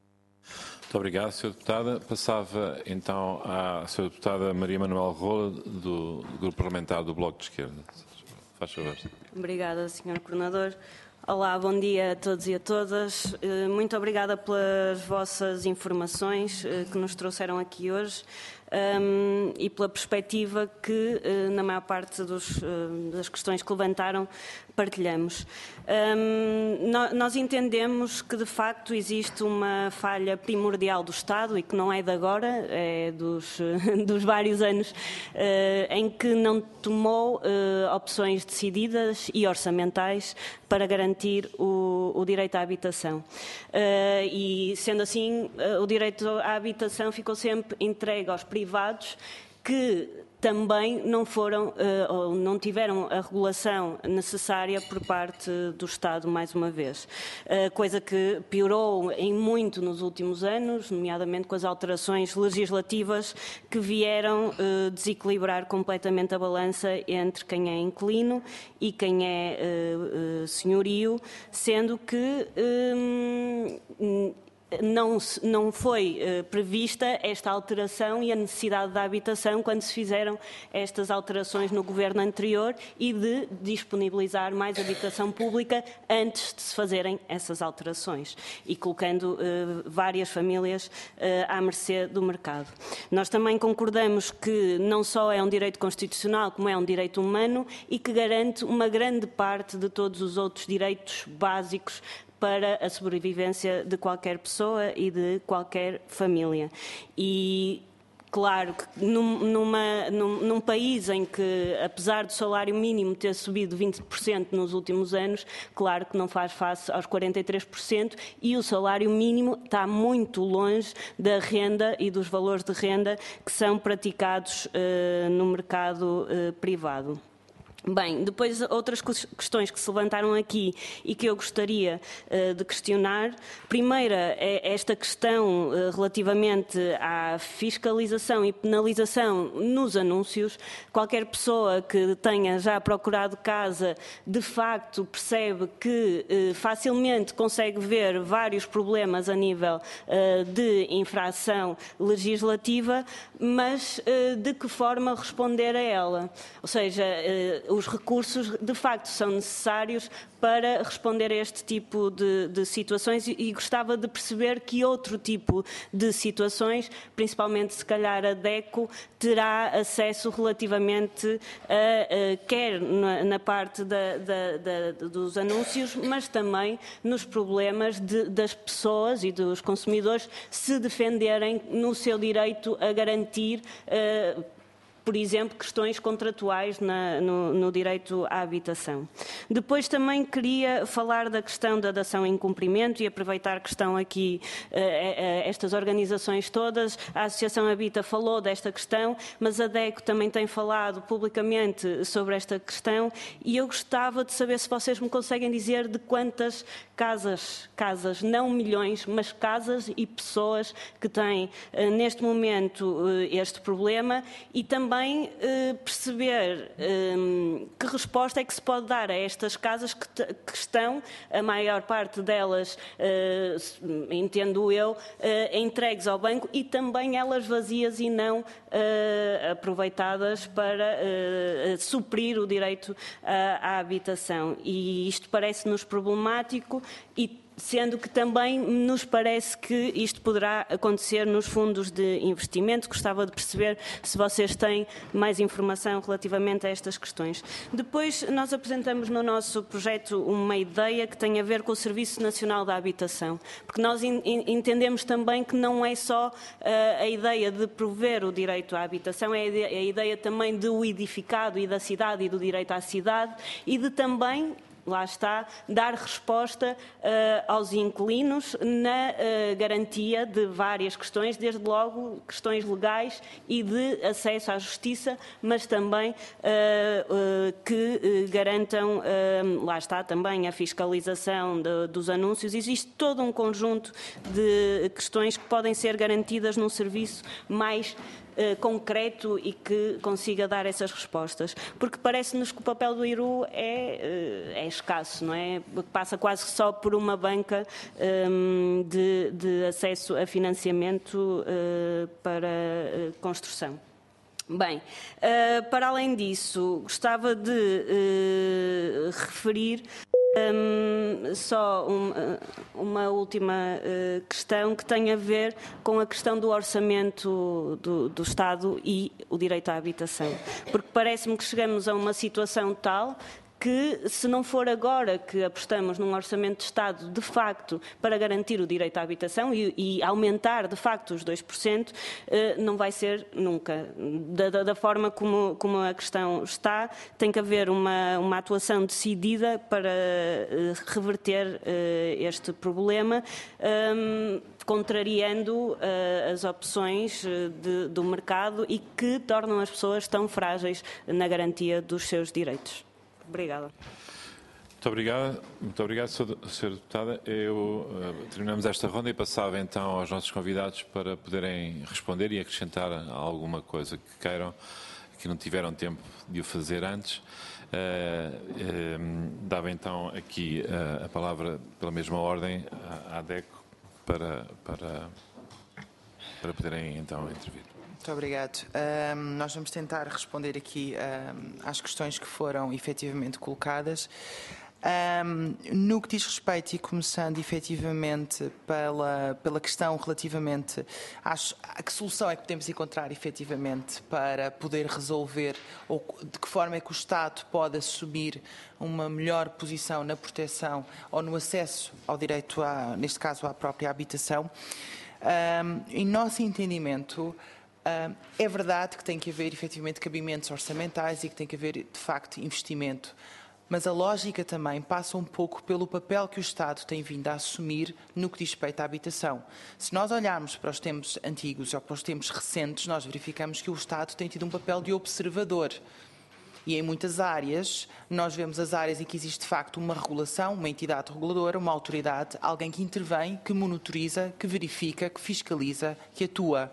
Muito obrigado, senhora Deputada. Passava então à senhora Deputada Maria Manuel Rola, do, do Grupo Parlamentar do Bloco de Esquerda. Faz favor. Obrigada, senhor Coordenador. Olá, bom dia a todos e a todas. Muito obrigada pelas vossas informações que nos trouxeram aqui hoje um, e pela perspectiva que, na maior parte dos, das questões que levantaram, partilhamos. Um, nós entendemos que, de facto, existe uma falha primordial do Estado e que não é de agora, é dos, dos vários anos uh, em que não tomou uh, opções decididas e orçamentais para garantir o, o direito à habitação. Uh, e, sendo assim, uh, o direito à habitação ficou sempre entregue aos privados, que também não foram ou não tiveram a regulação necessária por parte do Estado, mais uma vez. Coisa que piorou em muito nos últimos anos, nomeadamente com as alterações legislativas que vieram desequilibrar completamente a balança entre quem é inquilino e quem é senhorio, sendo que Não, não foi uh, prevista esta alteração e a necessidade da habitação quando se fizeram estas alterações no governo anterior e de disponibilizar mais habitação pública antes de se fazerem essas alterações e colocando uh, várias famílias uh, à mercê do mercado. Nós também concordamos que não só é um direito constitucional, como é um direito humano e que garante uma grande parte de todos os outros direitos básicos para a sobrevivência de qualquer pessoa e de qualquer família. E claro que num, numa, num, num país em que, apesar do salário mínimo ter subido vinte por cento nos últimos anos, claro que não faz face aos quarenta e três por cento e o salário mínimo está muito longe da renda e dos valores de renda que são praticados uh, no mercado uh, privado. Bem, depois outras questões que se levantaram aqui e que eu gostaria uh, de questionar. Primeira é esta questão uh, relativamente à fiscalização e penalização nos anúncios. Qualquer pessoa que tenha já procurado casa, de facto, percebe que uh, facilmente consegue ver vários problemas a nível uh, de infração legislativa, mas uh, de que forma responder a ela? Ou seja, uh, os recursos, de facto, são necessários para responder a este tipo de, de situações e, e gostava de perceber que outro tipo de situações, principalmente, se calhar, a DECO, terá acesso relativamente a, a quer na, na parte da, da, da, dos anúncios, mas também nos problemas de, das pessoas e dos consumidores se defenderem no seu direito a garantir uh, por exemplo, questões contratuais na, no, no direito à habitação. Depois também queria falar da questão da dação em cumprimento e aproveitar que estão aqui uh, uh, estas organizações todas. A Associação Habita falou desta questão, mas a DECO também tem falado publicamente sobre esta questão e eu gostava de saber se vocês me conseguem dizer de quantas casas, casas, não milhões, mas casas e pessoas que têm uh, neste momento uh, este problema e também Também eh, perceber eh, que resposta é que se pode dar a estas casas que, que estão, a maior parte delas, eh, entendo eu, eh, entregues ao banco e também elas vazias e não eh, aproveitadas para eh, suprir o direito à, à habitação. E isto parece-nos problemático e sendo que também nos parece que isto poderá acontecer nos fundos de investimento. Gostava de perceber se vocês têm mais informação relativamente a estas questões. Depois, nós apresentamos no nosso projeto uma ideia que tem a ver com o Serviço Nacional da Habitação, porque nós entendemos também que não é só uh, a ideia de prover o direito à habitação, é a ideia, a ideia também do edificado e da cidade e do direito à cidade e de também, lá está, dar resposta uh, aos inquilinos na uh, garantia de várias questões, desde logo questões legais e de acesso à justiça, mas também uh, uh, que uh, garantam, uh, lá está também a fiscalização de, dos anúncios. Existe todo um conjunto de questões que podem ser garantidas num serviço mais Uh, concreto e que consiga dar essas respostas. Porque parece-nos que o papel do I R U é, uh, é escasso, não é? Passa quase só por uma banca um, de, de acesso a financiamento uh, para uh, construção. Bem, uh, para além disso, gostava de uh, referir Um, só um, uma última uh, questão que tem a ver com a questão do orçamento do, do Estado e o direito à habitação. Porque parece-me que chegamos a uma situação tal que, se não for agora que apostamos num orçamento de Estado, de facto, para garantir o direito à habitação e, e aumentar, de facto, os dois por cento, eh, não vai ser nunca. Da, da, da forma como, como a questão está, tem que haver uma, uma atuação decidida para eh, reverter eh, este problema, um, contrariando uh, as opções de, do mercado e que tornam as pessoas tão frágeis na garantia dos seus direitos. Obrigada. Muito obrigado, muito obrigado, senhora Deputada. Eu, uh, terminamos esta ronda e passava então aos nossos convidados para poderem responder e acrescentar alguma coisa que queiram, que não tiveram tempo de o fazer antes. Uh, uh, dava então aqui uh, a palavra, pela mesma ordem, à, à DECO para, para, para poderem então intervir. Muito obrigado. Um, nós vamos tentar responder aqui um, às questões que foram efetivamente colocadas. Um, no que diz respeito, e começando efetivamente pela, pela questão relativamente às, a que solução é que podemos encontrar efetivamente para poder resolver, ou de que forma é que o Estado pode assumir uma melhor posição na proteção ou no acesso ao direito, a, neste caso, à própria habitação. Um, em nosso entendimento, Uh, é verdade que tem que haver efetivamente cabimentos orçamentais e que tem que haver de facto investimento, mas a lógica também passa um pouco pelo papel que o Estado tem vindo a assumir no que diz respeito à habitação. Se nós olharmos para os tempos antigos ou para os tempos recentes, nós verificamos que o Estado tem tido um papel de observador. E em muitas áreas, nós vemos as áreas em que existe de facto uma regulação, uma entidade reguladora, uma autoridade, alguém que intervém, que monitoriza, que verifica, que fiscaliza, que atua.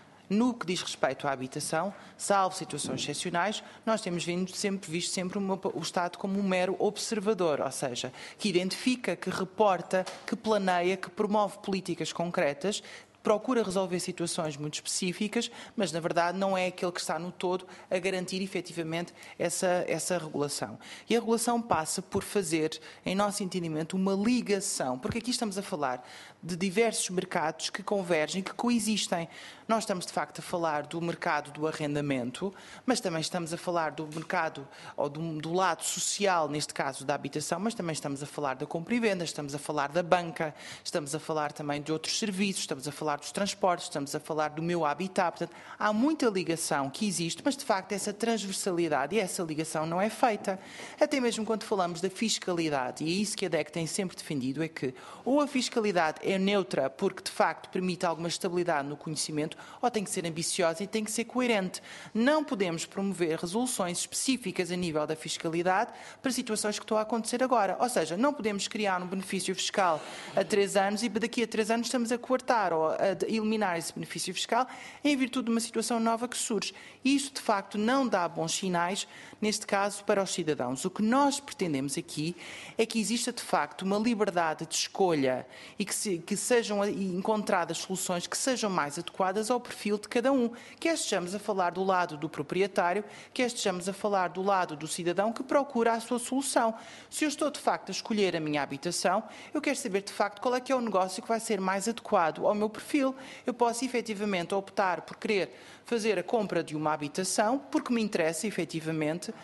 No que diz respeito à habitação, salvo situações excepcionais, nós temos vindo sempre, visto sempre uma, o Estado como um mero observador, ou seja, que identifica, que reporta, que planeia, que promove políticas concretas, procura resolver situações muito específicas, mas na verdade não é aquele que está no todo a garantir efetivamente essa, essa regulação. E a regulação passa por fazer, em nosso entendimento, uma ligação, porque aqui estamos a falar de diversos mercados que convergem, que coexistem. Nós estamos de facto a falar do mercado do arrendamento, mas também estamos a falar do mercado, ou do, do lado social, neste caso da habitação, mas também estamos a falar da compra e venda, estamos a falar da banca, estamos a falar também de outros serviços, estamos a falar dos transportes, estamos a falar do meu habitat. Portanto, há muita ligação que existe, mas de facto essa transversalidade e essa ligação não é feita. Até mesmo quando falamos da fiscalidade, e é isso que a D E C tem sempre defendido, é que ou a fiscalidade é neutra porque de facto permite alguma estabilidade no conhecimento, ou tem que ser ambiciosa e tem que ser coerente. Não podemos promover resoluções específicas a nível da fiscalidade para situações que estão a acontecer agora. Ou seja, não podemos criar um benefício fiscal a três anos e daqui a três anos estamos a coartar ou a eliminar esse benefício fiscal em virtude de uma situação nova que surge. E isso, de facto, não dá bons sinais, neste caso, para os cidadãos. O que nós pretendemos aqui é que exista, de facto, uma liberdade de escolha e que, se, que sejam encontradas soluções que sejam mais adequadas ao perfil de cada um. Quer estejamos a falar do lado do proprietário, quer estejamos a falar do lado do cidadão que procura a sua solução. Se eu estou, de facto, a escolher a minha habitação, eu quero saber, de facto, qual é que é o negócio que vai ser mais adequado ao meu perfil. Eu posso, efetivamente, optar por querer fazer a compra de uma habitação, porque me interessa, efetivamente,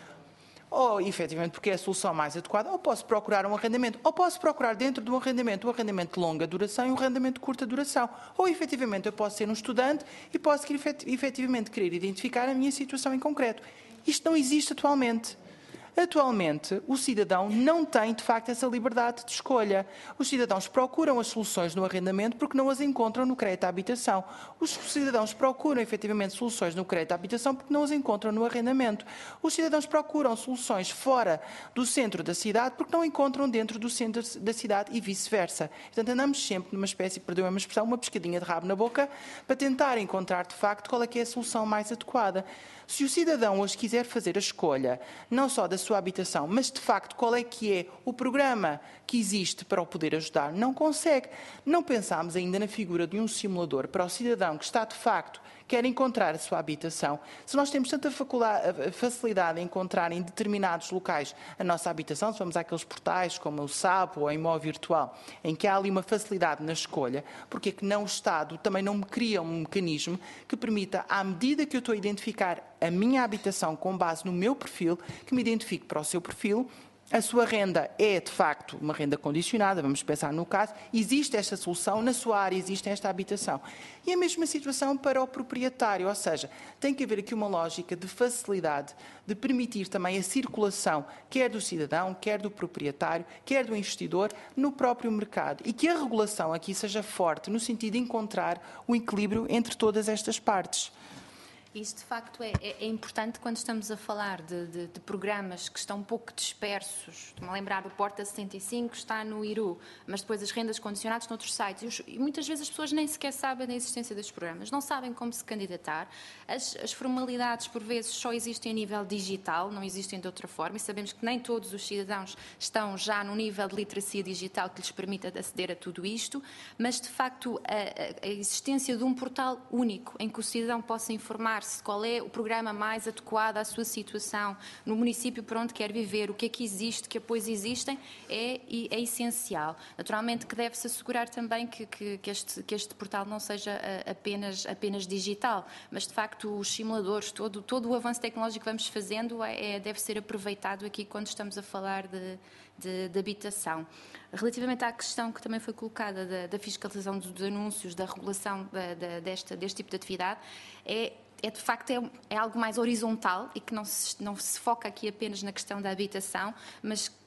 ou, efetivamente, porque é a solução mais adequada, ou posso procurar um arrendamento, ou posso procurar dentro de um arrendamento um arrendamento de longa duração e um arrendamento de curta duração. Ou, efetivamente, eu posso ser um estudante e posso, efetivamente, querer identificar a minha situação em concreto. Isto não existe atualmente. Atualmente, o cidadão não tem, de facto, essa liberdade de escolha. Os cidadãos procuram as soluções no arrendamento porque não as encontram no crédito à habitação. Os cidadãos procuram, efetivamente, soluções no crédito à habitação porque não as encontram no arrendamento. Os cidadãos procuram soluções fora do centro da cidade porque não encontram dentro do centro da cidade e vice-versa. Portanto, andamos sempre numa espécie, perdão a minha expressão, uma pescadinha de rabo na boca para tentar encontrar, de facto, qual é que é a solução mais adequada. Se o cidadão hoje quiser fazer a escolha, não só da sua habitação, mas de facto qual é que é o programa que existe para o poder ajudar, não consegue. Não pensámos ainda na figura de um simulador para o cidadão que está de facto, quer encontrar a sua habitação. Se nós temos tanta facilidade em encontrar em determinados locais a nossa habitação, se vamos àqueles portais como o S A P ou a Imóvel Virtual, em que há ali uma facilidade na escolha, porque é que não o Estado também não me cria um mecanismo que permita, à medida que eu estou a identificar a minha habitação com base no meu perfil, que me identifique para o seu perfil. A sua renda é, de facto, uma renda condicionada, vamos pensar no caso, existe esta solução, na sua área existe esta habitação. E a mesma situação para o proprietário, ou seja, tem que haver aqui uma lógica de facilidade, de permitir também a circulação, quer do cidadão, quer do proprietário, quer do investidor, no próprio mercado. E que a regulação aqui seja forte, no sentido de encontrar o equilíbrio entre todas estas partes. Isso, de facto, é, é importante quando estamos a falar de, de, de programas que estão um pouco dispersos. Estou-me a lembrar, o Porta setenta e cinco está no Iru, mas depois as rendas condicionadas noutros sites. E muitas vezes as pessoas nem sequer sabem da existência destes programas, não sabem como se candidatar. As, as formalidades, por vezes, só existem a nível digital, não existem de outra forma, e sabemos que nem todos os cidadãos estão já no nível de literacia digital que lhes permita aceder a tudo isto, mas, de facto, a, a existência de um portal único em que o cidadão possa informar qual é o programa mais adequado à sua situação, no município por onde quer viver, o que é que existe, que apoios existem, é, é essencial. Naturalmente que deve-se assegurar também que, que, que, este, que este portal não seja apenas, apenas digital, mas de facto os simuladores, todo, todo o avanço tecnológico que vamos fazendo é, deve ser aproveitado aqui quando estamos a falar de, de, de habitação. Relativamente à questão que também foi colocada da, da fiscalização dos anúncios, da regulação da, da, desta, deste tipo de atividade, é É, de facto, é, é algo mais horizontal e que não se, não se foca aqui apenas na questão da habitação, mas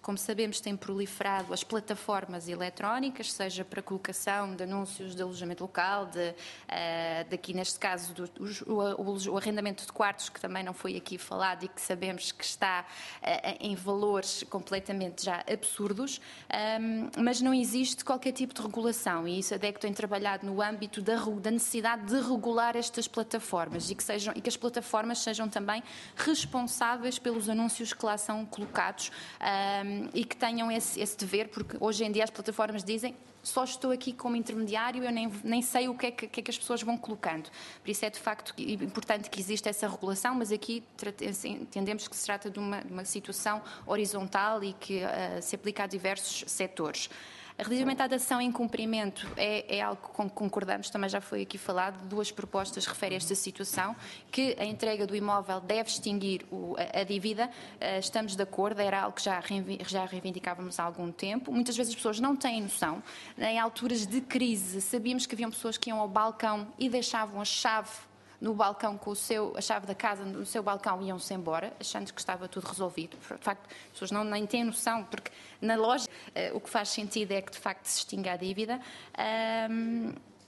como sabemos, têm proliferado as plataformas eletrónicas, seja para colocação de anúncios de alojamento local, de, uh, daqui neste caso do, o, o, o arrendamento de quartos, que também não foi aqui falado e que sabemos que está uh, em valores completamente já absurdos, um, mas não existe qualquer tipo de regulação, e isso a DECO tem trabalhado no âmbito da, da necessidade de regular estas plataformas e que, sejam, e que as plataformas sejam também responsáveis pelos anúncios que lá são colocados, um, e que tenham esse, esse dever, porque hoje em dia as plataformas dizem: só estou aqui como intermediário, eu nem, nem sei o que é que, que é que as pessoas vão colocando. Por isso é de facto importante que exista essa regulação, mas aqui entendemos que se trata de uma, de uma situação horizontal e que uh, se aplica a diversos setores. Relativamente à dação em cumprimento, é, é algo com que concordamos, também já foi aqui falado, duas propostas referem a esta situação, que a entrega do imóvel deve extinguir o, a, a dívida, uh, estamos de acordo, era algo que já, já reivindicávamos há algum tempo. Muitas vezes as pessoas não têm noção, em alturas de crise, sabíamos que haviam pessoas que iam ao balcão e deixavam a chave no balcão com o seu, a chave da casa no seu balcão, iam-se embora, achando que estava tudo resolvido. De facto, as pessoas não nem têm noção, porque na loja uh, o que faz sentido é que de facto se extinga a dívida. Um,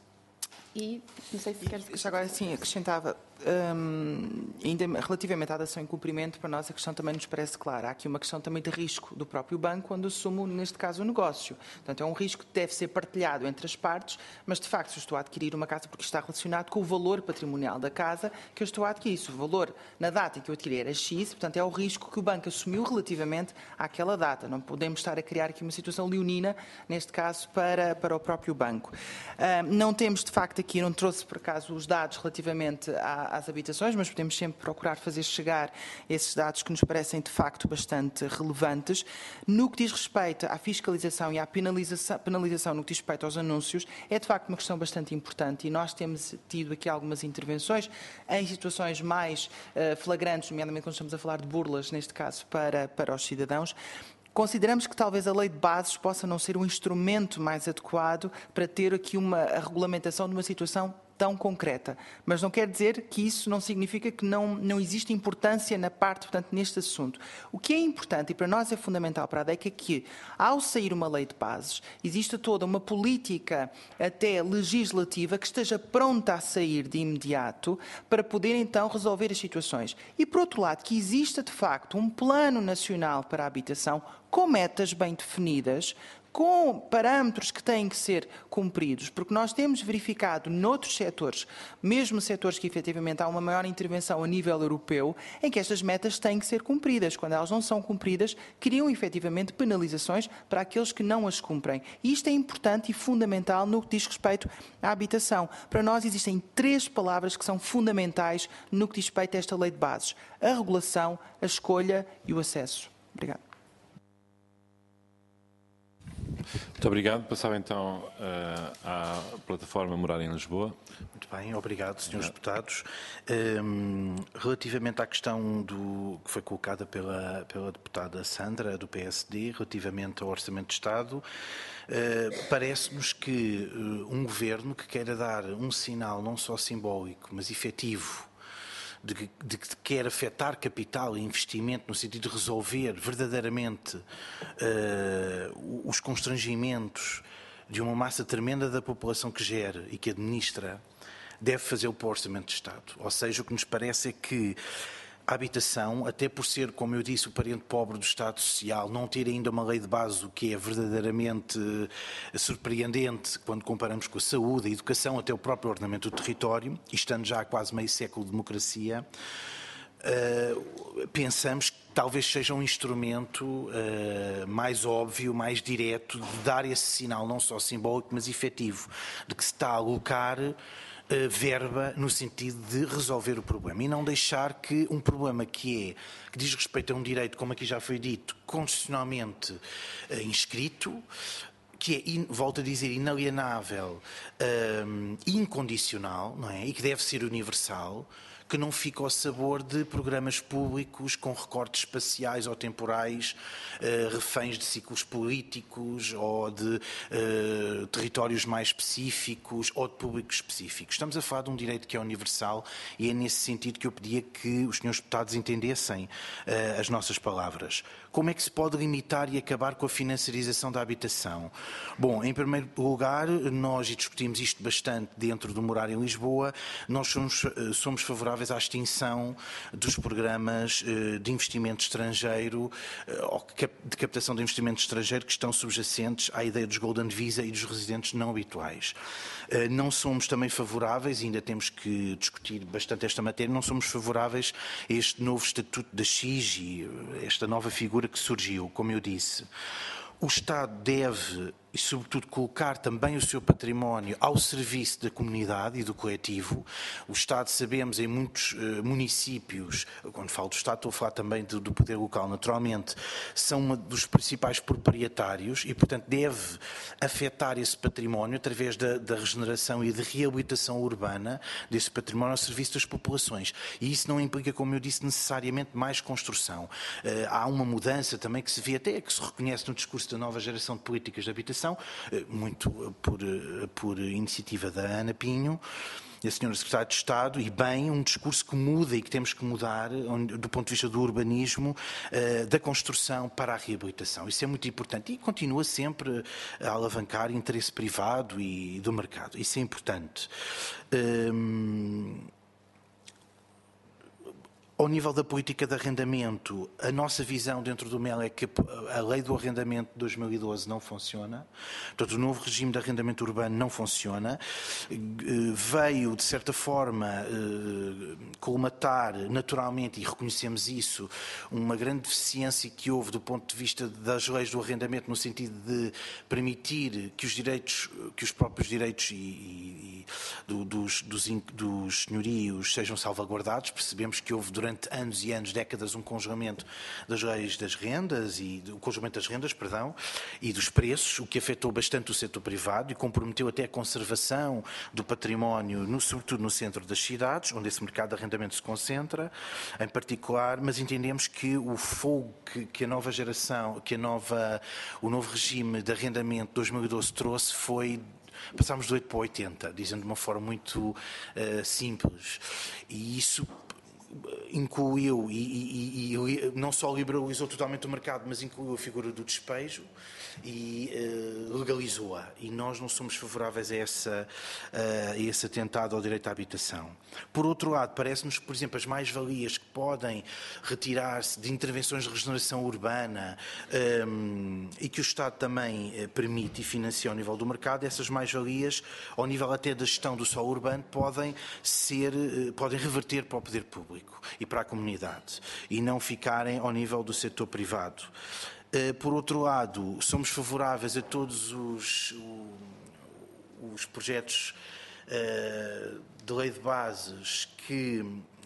e não sei se queres... Já agora sim, acrescentava, hum, ainda relativamente à dação em cumprimento, para nós a questão também nos parece clara. Há aqui uma questão também de risco do próprio banco quando assumo, neste caso, o negócio. Portanto, é um risco que deve ser partilhado entre as partes, mas de facto, se eu estou a adquirir uma casa porque está relacionado com o valor patrimonial da casa que eu estou a adquirir. Se o valor na data em que eu adquiri era X, portanto, é o risco que o banco assumiu relativamente àquela data. Não podemos estar a criar aqui uma situação leonina, neste caso, para, para o próprio banco. Hum, não temos, de facto, aqui, não trouxe por acaso os dados relativamente à, às habitações, mas podemos sempre procurar fazer chegar esses dados que nos parecem de facto bastante relevantes. No que diz respeito à fiscalização e à penalização, penalização no que diz respeito aos anúncios, é de facto uma questão bastante importante e nós temos tido aqui algumas intervenções em situações mais uh, flagrantes, nomeadamente quando estamos a falar de burlas, neste caso, para, para os cidadãos. Consideramos que talvez a lei de bases possa não ser um instrumento mais adequado para ter aqui uma a regulamentação de uma situação tão concreta. Mas não quer dizer que isso não significa que não, não existe importância na parte, portanto, neste assunto. O que é importante, e para nós é fundamental para a DECO, é que, ao sair uma lei de bases, existe toda uma política até legislativa que esteja pronta a sair de imediato para poder, então, resolver as situações. E, por outro lado, que exista, de facto, um plano nacional para a habitação com metas bem definidas, com parâmetros que têm que ser cumpridos, porque nós temos verificado noutros setores, mesmo setores que efetivamente há uma maior intervenção a nível europeu, em que estas metas têm que ser cumpridas. Quando elas não são cumpridas, criam efetivamente penalizações para aqueles que não as cumprem. E isto é importante e fundamental no que diz respeito à habitação. Para nós existem três palavras que são fundamentais no que diz respeito a esta lei de bases: a regulação, a escolha e o acesso. Obrigado. Muito obrigado. Passava então uh, à plataforma Morar em Lisboa. Muito bem, obrigado, senhores deputados. Um, relativamente à questão do, que foi colocada pela, pela deputada Sandra, do P S D, relativamente ao Orçamento de Estado, uh, parece-nos que uh, um governo que queira dar um sinal não só simbólico, mas efetivo, de que, de que quer afetar capital e investimento no sentido de resolver verdadeiramente uh, os constrangimentos de uma massa tremenda da população que gera e que administra, deve fazê-lo para o Orçamento de Estado. Ou seja, o que nos parece é que a habitação, até por ser, como eu disse, o parente pobre do Estado Social, não ter ainda uma lei de base, o que é verdadeiramente surpreendente quando comparamos com a saúde, a educação, até o próprio ordenamento do território, e estando já há quase meio século de democracia, uh, pensamos que talvez seja um instrumento uh, mais óbvio, mais direto, de dar esse sinal não só simbólico, mas efetivo, de que se está a alocar Uh, verba no sentido de resolver o problema e não deixar que um problema que é que diz respeito a um direito, como aqui já foi dito, constitucionalmente uh, inscrito, que é, in, volto a dizer, inalienável, uh, incondicional, não é? E que deve ser universal, que não fica ao sabor de programas públicos com recortes espaciais ou temporais, uh, reféns de ciclos políticos ou de uh, territórios mais específicos ou de públicos específicos. Estamos a falar de um direito que é universal e é nesse sentido que eu pedia que os senhores deputados entendessem uh, as nossas palavras. Como é que se pode limitar e acabar com a financiarização da habitação? Bom, em primeiro lugar, nós e discutimos isto bastante dentro do Morar em Lisboa, nós somos, somos favoráveis à extinção dos programas de investimento estrangeiro ou de captação de investimento estrangeiro que estão subjacentes à ideia dos Golden Visa e dos residentes não habituais. Não somos também favoráveis, e ainda temos que discutir bastante esta matéria, não somos favoráveis a este novo estatuto da X I G e esta nova figura que surgiu, como eu disse. O Estado deve, e sobretudo, colocar também o seu património ao serviço da comunidade e do coletivo. O Estado, sabemos, em muitos uh, municípios, quando falo do Estado estou a falar também do, do poder local, naturalmente, são um dos principais proprietários e, portanto, deve afetar esse património através da, da regeneração e de reabilitação urbana desse património ao serviço das populações. E isso não implica, como eu disse, necessariamente mais construção. Uh, há uma mudança também que se vê até, que se reconhece no discurso da nova geração de políticas de habitação, muito por, por iniciativa da Ana Pinho, a senhora Secretária de Estado, e bem, um discurso que muda e que temos que mudar do ponto de vista do urbanismo, da construção para a reabilitação. Isso é muito importante e continua sempre a alavancar interesse privado e do mercado. Isso é importante. Hum... Ao nível da política de arrendamento, a nossa visão dentro do M E L é que a lei do arrendamento de dois mil e doze não funciona. Portanto, o novo regime de arrendamento urbano não funciona. Veio, de certa forma, colmatar naturalmente, e reconhecemos isso, uma grande deficiência que houve do ponto de vista das leis do arrendamento, no sentido de permitir que os direitos, que os próprios direitos e, e, do, dos, dos, dos senhorios sejam salvaguardados. Percebemos que houve, durante durante anos e anos, décadas, um congelamento das leis das rendas, e o congelamento das rendas, perdão, e dos preços, o que afetou bastante o setor privado e comprometeu até a conservação do património, no, sobretudo no centro das cidades, onde esse mercado de arrendamento se concentra, em particular, mas entendemos que o fogo que, que a nova geração, que a nova, o novo regime de arrendamento de dois mil e doze trouxe foi passámos do oito para o oitenta, dizendo de uma forma muito uh, simples. E isso incluiu e, e, e não só liberalizou totalmente o mercado, mas incluiu a figura do despejo e uh, legalizou-a. E nós não somos favoráveis a, essa, uh, a esse atentado ao direito à habitação. Por outro lado, parece-nos que, por exemplo, as mais-valias que podem retirar-se de intervenções de regeneração urbana um, e que o Estado também uh, permite e financia ao nível do mercado, essas mais-valias, ao nível até da gestão do solo urbano, podem ser, uh, podem reverter para o poder público e para a comunidade e não ficarem ao nível do setor privado. Por outro lado, somos favoráveis a todos os, os projetos de lei de bases que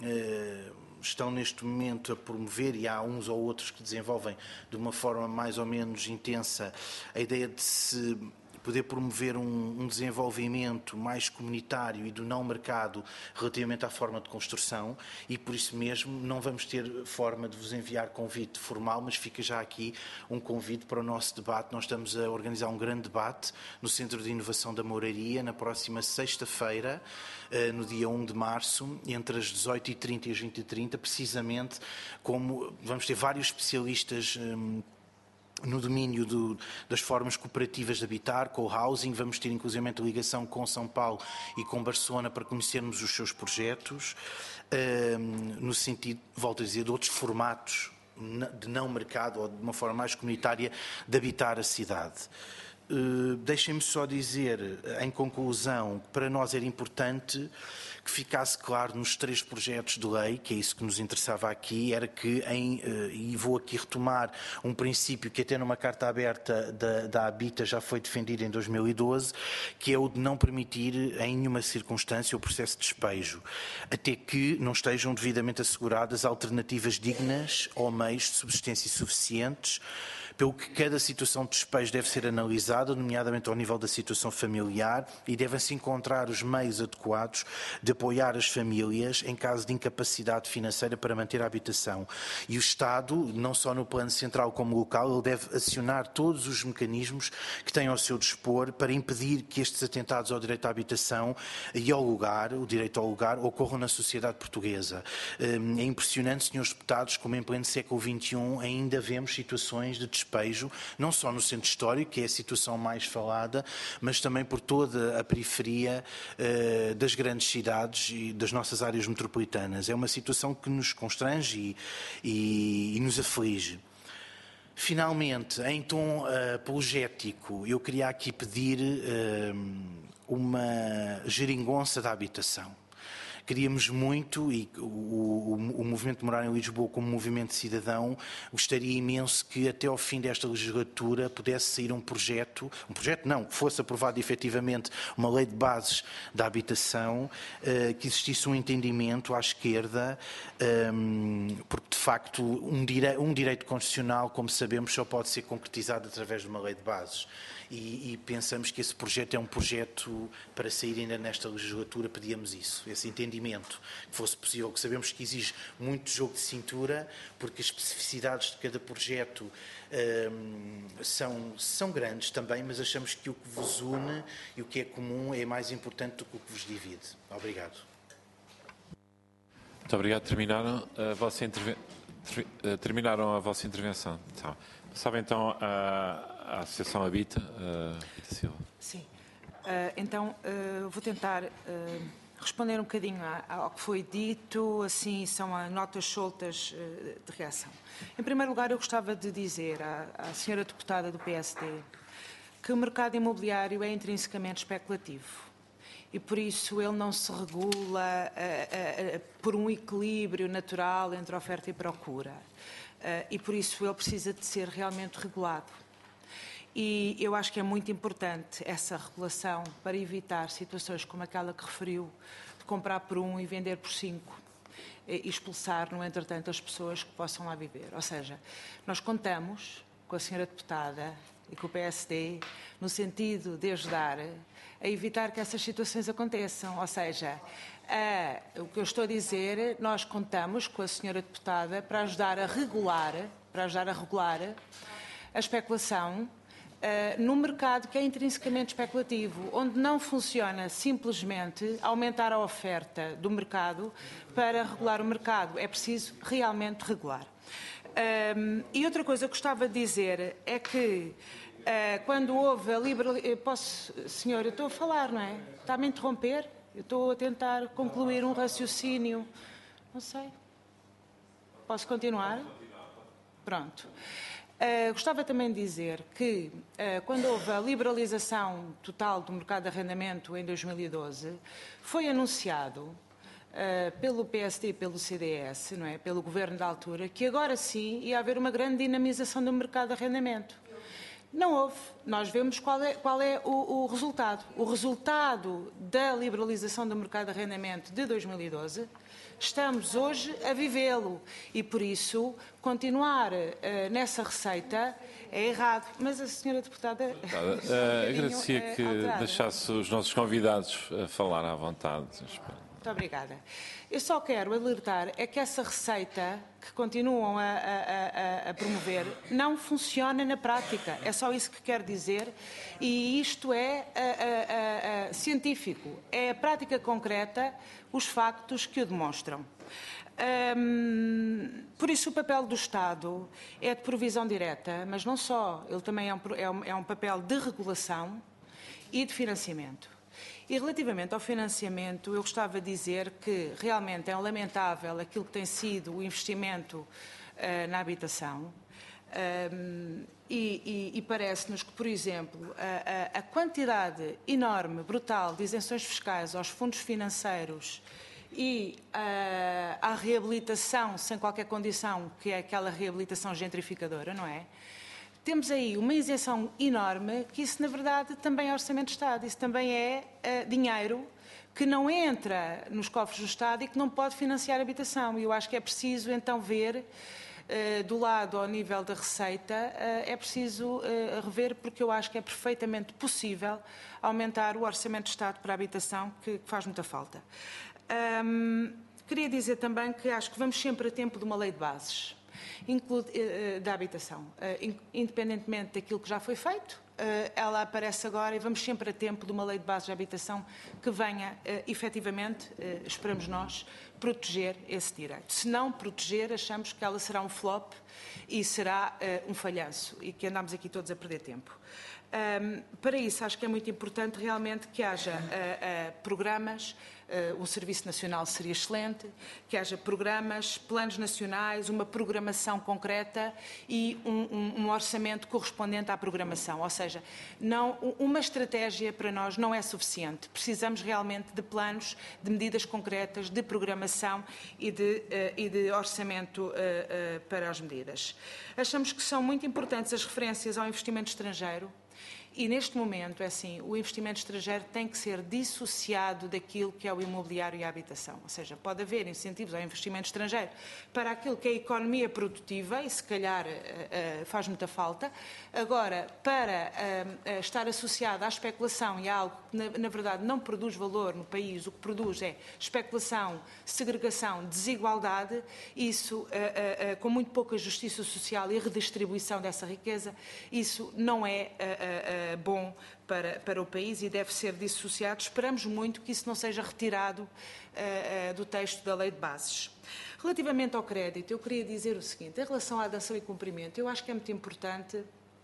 estão neste momento a promover, e há uns ou outros que desenvolvem de uma forma mais ou menos intensa a ideia de se poder promover um, um desenvolvimento mais comunitário e do não mercado relativamente à forma de construção, e por isso mesmo não vamos ter forma de vos enviar convite formal, mas fica já aqui um convite para o nosso debate. Nós estamos a organizar um grande debate no Centro de Inovação da Mouraria, na próxima sexta-feira, no dia um de março, entre as dezoito e trinta e as vinte e trinta, precisamente como vamos ter vários especialistas hum, no domínio do, das formas cooperativas de habitar, com o housing. Vamos ter inclusive a ligação com São Paulo e com Barcelona para conhecermos os seus projetos, um, no sentido, volto a dizer, de outros formatos de não mercado ou de uma forma mais comunitária de habitar a cidade. Uh, Deixem-me só dizer, em conclusão, que para nós era importante que ficasse claro nos três projetos de lei, que é isso que nos interessava aqui, era que, em, uh, e vou aqui retomar um princípio que até numa carta aberta da, da Habita já foi defendido em dois mil e doze, que é o de não permitir em nenhuma circunstância o processo de despejo, até que não estejam devidamente asseguradas alternativas dignas ou meios de subsistência suficientes pelo que cada situação de despejo deve ser analisada, nomeadamente ao nível da situação familiar, e devem-se encontrar os meios adequados de apoiar as famílias em caso de incapacidade financeira para manter a habitação. E o Estado, não só no plano central como local, ele deve acionar todos os mecanismos que tem ao seu dispor para impedir que estes atentados ao direito à habitação e ao lugar, o direito ao lugar, ocorram na sociedade portuguesa. É impressionante, senhores deputados, como em pleno século vinte e um ainda vemos situações de despejo, não só no centro histórico, que é a situação mais falada, mas também por toda a periferia uh, das grandes cidades e das nossas áreas metropolitanas. É uma situação que nos constrange e, e, e nos aflige. Finalmente, em tom uh, apologético, eu queria aqui pedir uh, uma geringonça da habitação. Queríamos muito, e o, o, o Movimento de Morar em Lisboa como movimento cidadão, gostaria imenso que até ao fim desta legislatura pudesse sair um projeto, um projeto não, que fosse aprovado efetivamente uma lei de bases da habitação, uh, que existisse um entendimento à esquerda, um, porque de facto um, dire, um direito constitucional, como sabemos, só pode ser concretizado através de uma lei de bases. E, e pensamos que esse projeto é um projeto para sair ainda nesta legislatura, pedíamos isso, esse entendimento, que fosse possível, que sabemos que exige muito jogo de cintura, porque as especificidades de cada projeto hum, são, são grandes também, mas achamos que o que vos une e o que é comum é mais importante do que o que vos divide. Obrigado. Muito obrigado. Terminaram a vossa, interve... Terminaram a vossa intervenção. Então, passava então a... A Associação Habita, uh, Rita Silva. Sim. Uh, então, uh, vou tentar uh, responder um bocadinho ao que foi dito, assim, são as notas soltas uh, de reação. Em primeiro lugar, eu gostava de dizer à, à senhora deputada do P S D que o mercado imobiliário é intrinsecamente especulativo e, por isso, ele não se regula uh, uh, uh, por um equilíbrio natural entre oferta e procura. Uh, e, por isso, ele precisa de ser realmente regulado. E eu acho que é muito importante essa regulação para evitar situações como aquela que referiu, de comprar por um e vender por cinco, e expulsar, no entretanto, as pessoas que possam lá viver. Ou seja, nós contamos com a senhora deputada e com o P S D no sentido de ajudar a evitar que essas situações aconteçam. Ou seja, a, o que eu estou a dizer, nós contamos com a senhora deputada para ajudar a regular, para ajudar a regular a especulação Uh, num mercado que é intrinsecamente especulativo, onde não funciona simplesmente aumentar a oferta do mercado para regular o mercado. É preciso realmente regular. Um, e outra coisa que gostava de dizer é que uh, quando houve a liberalização... Posso, senhor, eu estou a falar, não é? Está-me a interromper? Eu estou a tentar concluir um raciocínio. Não sei. Posso continuar? Pronto. Uh, gostava também de dizer que, uh, quando houve a liberalização total do mercado de arrendamento em dois mil e doze, foi anunciado uh, pelo P S D e pelo C D S, não é? Pelo governo da altura, que agora sim ia haver uma grande dinamização do mercado de arrendamento. Não houve. Nós vemos qual é, qual é o, o resultado. O resultado da liberalização do mercado de arrendamento de dois mil e doze, estamos hoje a vivê-lo e, por isso, continuar uh, nessa receita é errado. Mas a senhora deputada... Uh, uh, agradecia que uh, deixasse os nossos convidados a falar à vontade. Muito obrigada. Eu só quero alertar é que essa receita que continuam a, a, a, a promover não funciona na prática. É só isso que quero dizer. E isto é a, a, a, científico. É a prática concreta, os factos que o demonstram. Hum, por isso o papel do Estado é de provisão direta, mas não só. Ele também é um, é um, é um papel de regulação e de financiamento. E relativamente ao financiamento, eu gostava de dizer que realmente é lamentável aquilo que tem sido o investimento uh, na habitação. Um, e, e, e parece-nos que, por exemplo, a, a, a quantidade enorme, brutal, de isenções fiscais aos fundos financeiros e uh, à reabilitação sem qualquer condição, que é aquela reabilitação gentrificadora, não é? Temos aí uma isenção enorme, que isso, na verdade, também é orçamento de Estado. Isso também é uh, dinheiro que não entra nos cofres do Estado e que não pode financiar a habitação. E eu acho que é preciso, então, ver do lado ao nível da receita, é preciso rever, porque eu acho que é perfeitamente possível aumentar o orçamento de Estado para a habitação, que faz muita falta. Um, queria dizer também que acho que vamos sempre a tempo de uma lei de bases da habitação, independentemente daquilo que já foi feito. Ela aparece agora e vamos sempre a tempo de uma lei de bases de habitação que venha, efetivamente, esperamos nós, proteger esse direito. Se não proteger, achamos que ela será um flop e será um falhanço e que andamos aqui todos a perder tempo. Um, para isso, acho que é muito importante realmente que haja uh, uh, programas, uh, um Serviço Nacional seria excelente, que haja programas, planos nacionais, uma programação concreta e um, um, um orçamento correspondente à programação. Ou seja, não, uma estratégia para nós não é suficiente. Precisamos realmente de planos, de medidas concretas, de programação e de, uh, e de orçamento uh, uh, para as medidas. Achamos que são muito importantes as referências ao investimento estrangeiro. E, neste momento, é assim, o investimento estrangeiro tem que ser dissociado daquilo que é o imobiliário e a habitação. Ou seja, pode haver incentivos ao investimento estrangeiro para aquilo que é a economia produtiva, e se calhar uh, uh, faz muita falta. Agora, para uh, uh, estar associado à especulação e a algo que, na, na verdade, não produz valor no país, o que produz é especulação, segregação, desigualdade, isso, uh, uh, uh, com muito pouca justiça social e redistribuição dessa riqueza, isso não é Uh, uh, bom para, para o país e deve ser dissociado. Esperamos muito que isso não seja retirado uh, uh, do texto da Lei de Bases. Relativamente ao crédito, eu queria dizer o seguinte, em relação à dação e cumprimento, eu acho que é muito importante,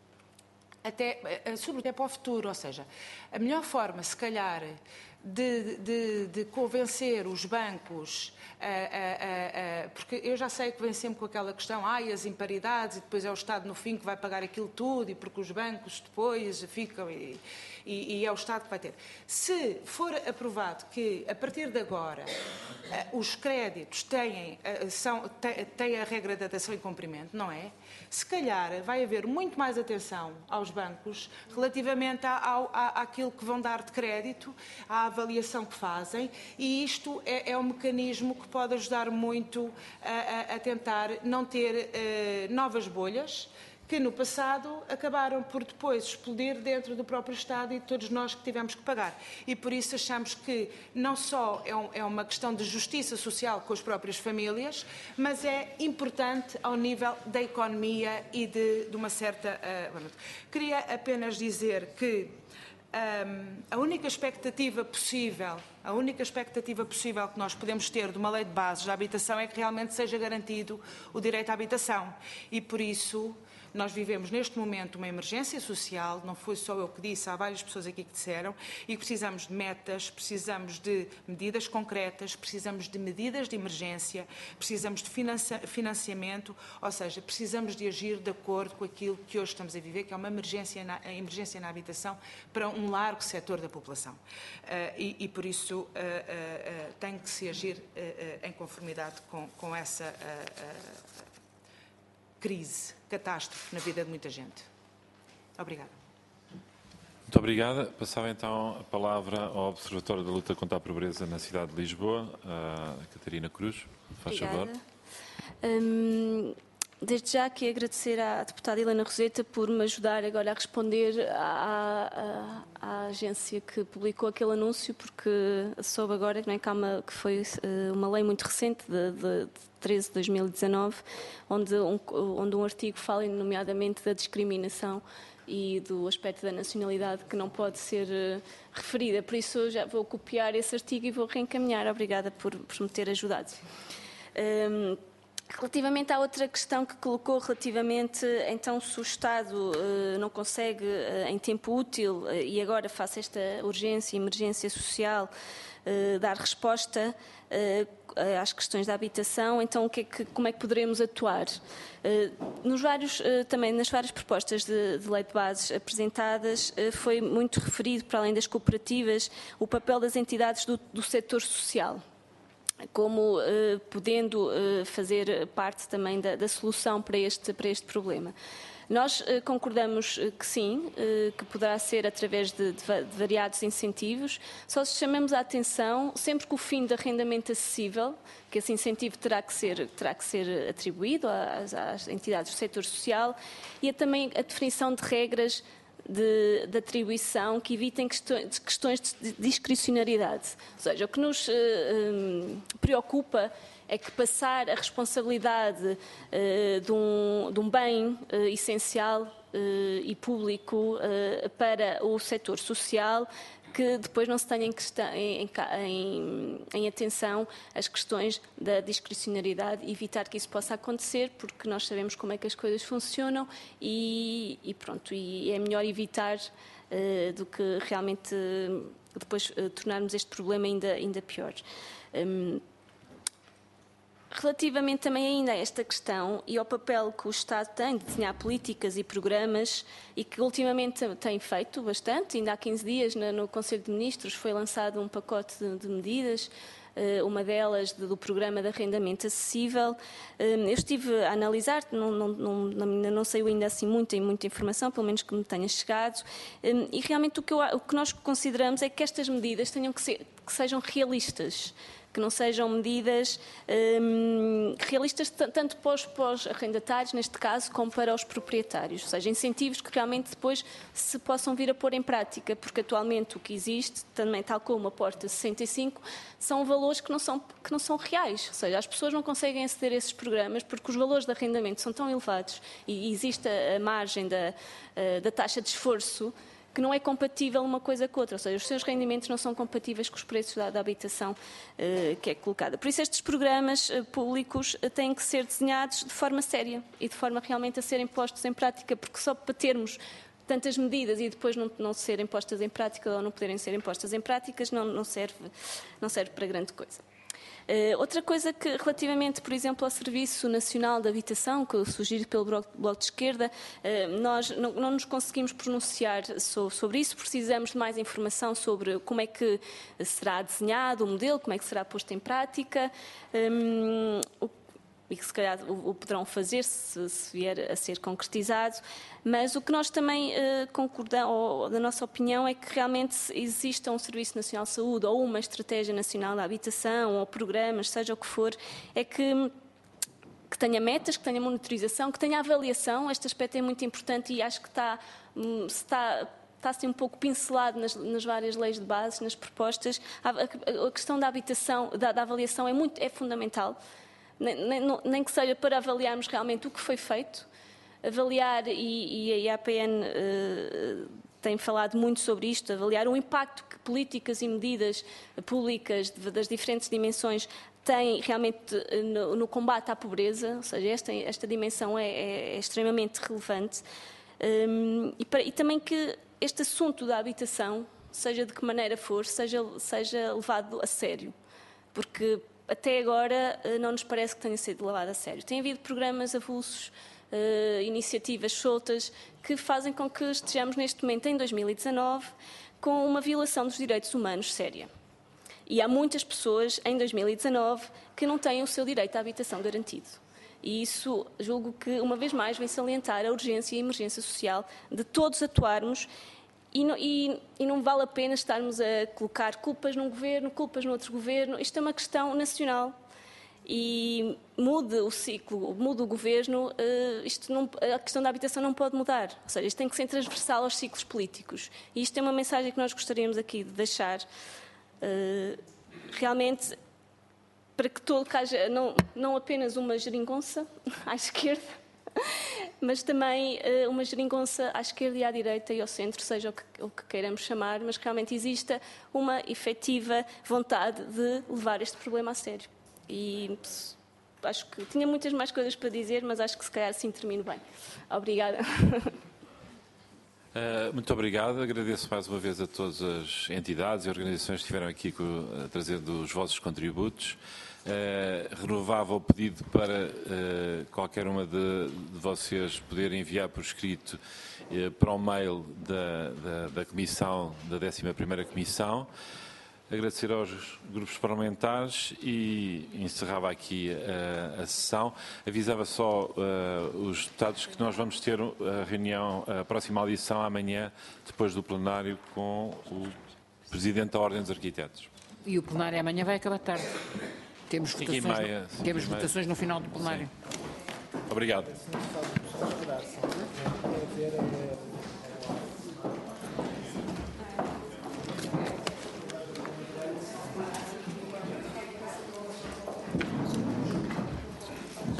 até, sobretudo para o futuro, ou seja, a melhor forma, se calhar, de, de, de convencer os bancos, uh, uh, uh, uh, porque eu já sei que vem sempre com aquela questão, ah, e as imparidades, e depois é o Estado no fim que vai pagar aquilo tudo, e porque os bancos depois ficam, e, e, e é o Estado que vai ter. Se for aprovado que, a partir de agora, uh, os créditos têm, uh, são, têm a regra da dação e cumprimento, não é? Se calhar vai haver muito mais atenção aos bancos relativamente ao, à, àquilo que vão dar de crédito, à avaliação que fazem, e isto é, é um mecanismo que pode ajudar muito a, a, a tentar não ter uh, novas bolhas que no passado acabaram por depois explodir dentro do próprio Estado e todos nós que tivemos que pagar. E por isso achamos que não só é, um, é uma questão de justiça social com as próprias famílias, mas é importante ao nível da economia e de, de uma certa... Uh, queria apenas dizer que um, a única expectativa possível, a única expectativa possível que nós podemos ter de uma lei de bases da habitação é que realmente seja garantido o direito à habitação. E por isso... Nós vivemos neste momento uma emergência social, não foi só eu que disse, há várias pessoas aqui que disseram, e precisamos de metas, precisamos de medidas concretas, precisamos de medidas de emergência, precisamos de financiamento, ou seja, precisamos de agir de acordo com aquilo que hoje estamos a viver, que é uma emergência na, a emergência na habitação para um largo setor da população. Uh, e, e, por isso, uh, uh, uh, tem que se agir uh, uh, em conformidade com, com essa... Uh, uh, crise, catástrofe na vida de muita gente. Obrigada. Muito obrigada. Passava então a palavra ao Observatório da Luta contra a Pobreza na cidade de Lisboa, a Catarina Cruz. Faz favor. Hum, desde já que agradecer à deputada Helena Roseta por me ajudar agora a responder à, à, à agência que publicou aquele anúncio, porque soube agora não é, que, uma, que foi uma lei muito recente de, de, de treze de dois mil e dezanove, onde um, onde um artigo fala nomeadamente da discriminação e do aspecto da nacionalidade que não pode ser uh, referida. Por isso já vou copiar esse artigo e vou reencaminhar. Obrigada por, por me ter ajudado. Um, Relativamente à outra questão que colocou, relativamente, então, se o Estado uh, não consegue, uh, em tempo útil, uh, e agora face a esta urgência e emergência social, uh, dar resposta uh, às questões da habitação, então o que é que, como é que poderemos atuar? Uh, nos vários, uh, também nas várias propostas de, de lei de bases apresentadas, uh, foi muito referido, para além das cooperativas, o papel das entidades do, do setor social, como uh, podendo uh, fazer parte também da, da solução para este, para este problema. Nós uh, concordamos uh, que sim, uh, que poderá ser através de, de, de variados incentivos, só se chamamos a atenção sempre que o fim de arrendamento acessível, que esse incentivo terá que ser, terá que ser atribuído às, às entidades do setor social, e é também a definição de regras de, de atribuição que evitem questões, questões de discricionariedade. Ou seja, o que nos uh, um, preocupa é que passar a responsabilidade uh, de, um, de um bem uh, essencial uh, e público uh, para o setor social, que depois não se tenha em, questão, em, em, em atenção as questões da discricionariedade e evitar que isso possa acontecer, porque nós sabemos como é que as coisas funcionam e, e pronto, e é melhor evitar uh, do que realmente uh, depois uh, tornarmos este problema ainda, ainda pior. Um, Relativamente também ainda a esta questão e ao papel que o Estado tem de desenhar políticas e programas e que ultimamente tem feito bastante, ainda há quinze dias no Conselho de Ministros foi lançado um pacote de, de medidas, uma delas do programa de arrendamento acessível. Eu estive a analisar, não, não, não, não saiu ainda assim muita e muita informação, pelo menos que me tenha chegado, e realmente o que, eu, o que nós consideramos é que estas medidas tenham que, ser, que sejam realistas, que não sejam medidas hum, realistas tanto para os, para os arrendatários, neste caso, como para os proprietários. Ou seja, incentivos que realmente depois se possam vir a pôr em prática, porque atualmente o que existe, também tal como a Porta sessenta e cinco, são valores que não são, que não são reais. Ou seja, as pessoas não conseguem aceder a esses programas porque os valores de arrendamento são tão elevados e existe a, a margem da, a, da taxa de esforço que não é compatível uma coisa com outra, ou seja, os seus rendimentos não são compatíveis com os preços da, da habitação uh, que é colocada. Por isso estes programas uh, públicos uh, têm que ser desenhados de forma séria e de forma realmente a serem postos em prática, porque só para termos tantas medidas e depois não, não serem postas em prática ou não poderem ser postas em práticas não, não, serve, não serve para grande coisa. Uh, outra coisa que, relativamente, por exemplo, ao Serviço Nacional de Habitação, que surgiu pelo Bloco de Esquerda, uh, nós não, não nos conseguimos pronunciar so, sobre isso, precisamos de mais informação sobre como é que será desenhado o modelo, como é que será posto em prática, um, o e que se calhar o poderão fazer se, se vier a ser concretizado, mas o que nós também uh, concordamos, ou da nossa opinião, é que realmente exista um Serviço Nacional de Saúde ou uma Estratégia Nacional da Habitação ou programas, seja o que for, é que, que tenha metas, que tenha monitorização, que tenha avaliação. Este aspecto é muito importante e acho que está, um, está está assim um pouco pincelado nas, nas várias leis de base, nas propostas. A, a, a questão da habitação, da, da avaliação é, muito, é fundamental. Nem, nem, nem que seja para avaliarmos realmente o que foi feito, avaliar, e, e a A P N uh, tem falado muito sobre isto, avaliar o impacto que políticas e medidas públicas de, das diferentes dimensões têm realmente no, no combate à pobreza, ou seja, esta, esta dimensão é, é, é extremamente relevante, um, e, para, e também que este assunto da habitação, seja de que maneira for, seja, seja levado a sério, porque até agora não nos parece que tenha sido levado a sério. Tem havido programas avulsos, uh, iniciativas soltas, que fazem com que estejamos neste momento, em dois mil e dezanove, com uma violação dos direitos humanos séria. E há muitas pessoas, em dois mil e dezanove, que não têm o seu direito à habitação garantido. E isso, julgo que, uma vez mais, vem salientar a urgência e a emergência social de todos atuarmos. E não, e, e não vale a pena estarmos a colocar culpas num governo, culpas no outro governo. Isto é uma questão nacional. E mude o ciclo, mude o governo, uh, isto não, a questão da habitação não pode mudar. Ou seja, isto tem que ser transversal aos ciclos políticos. E isto é uma mensagem que nós gostaríamos aqui de deixar. Uh, realmente, para que todo haja, não, não apenas uma geringonça à esquerda, mas também uh, uma geringonça à esquerda e à direita e ao centro, seja o que, o que queiramos chamar, mas que realmente exista uma efetiva vontade de levar este problema a sério. E acho que tinha muitas mais coisas para dizer, mas acho que se calhar assim termino bem. Obrigada. Uh, muito obrigado. Agradeço mais uma vez a todas as entidades e organizações que estiveram aqui com, trazendo os vossos contributos. Uh, renovava o pedido para uh, qualquer uma de, de vocês poder enviar por escrito uh, para o mail da, da, da Comissão, da décima primeira Comissão. agradecer aos grupos parlamentares e encerrava aqui uh, a sessão. Avisava só uh, os deputados que nós vamos ter a reunião, a próxima audição amanhã, depois do plenário, com o Presidente da Ordem dos Arquitetos. E o plenário amanhã vai acabar tarde. Temos votações, meia, no, temos votações no final do plenário. Sim. Obrigado. Sim.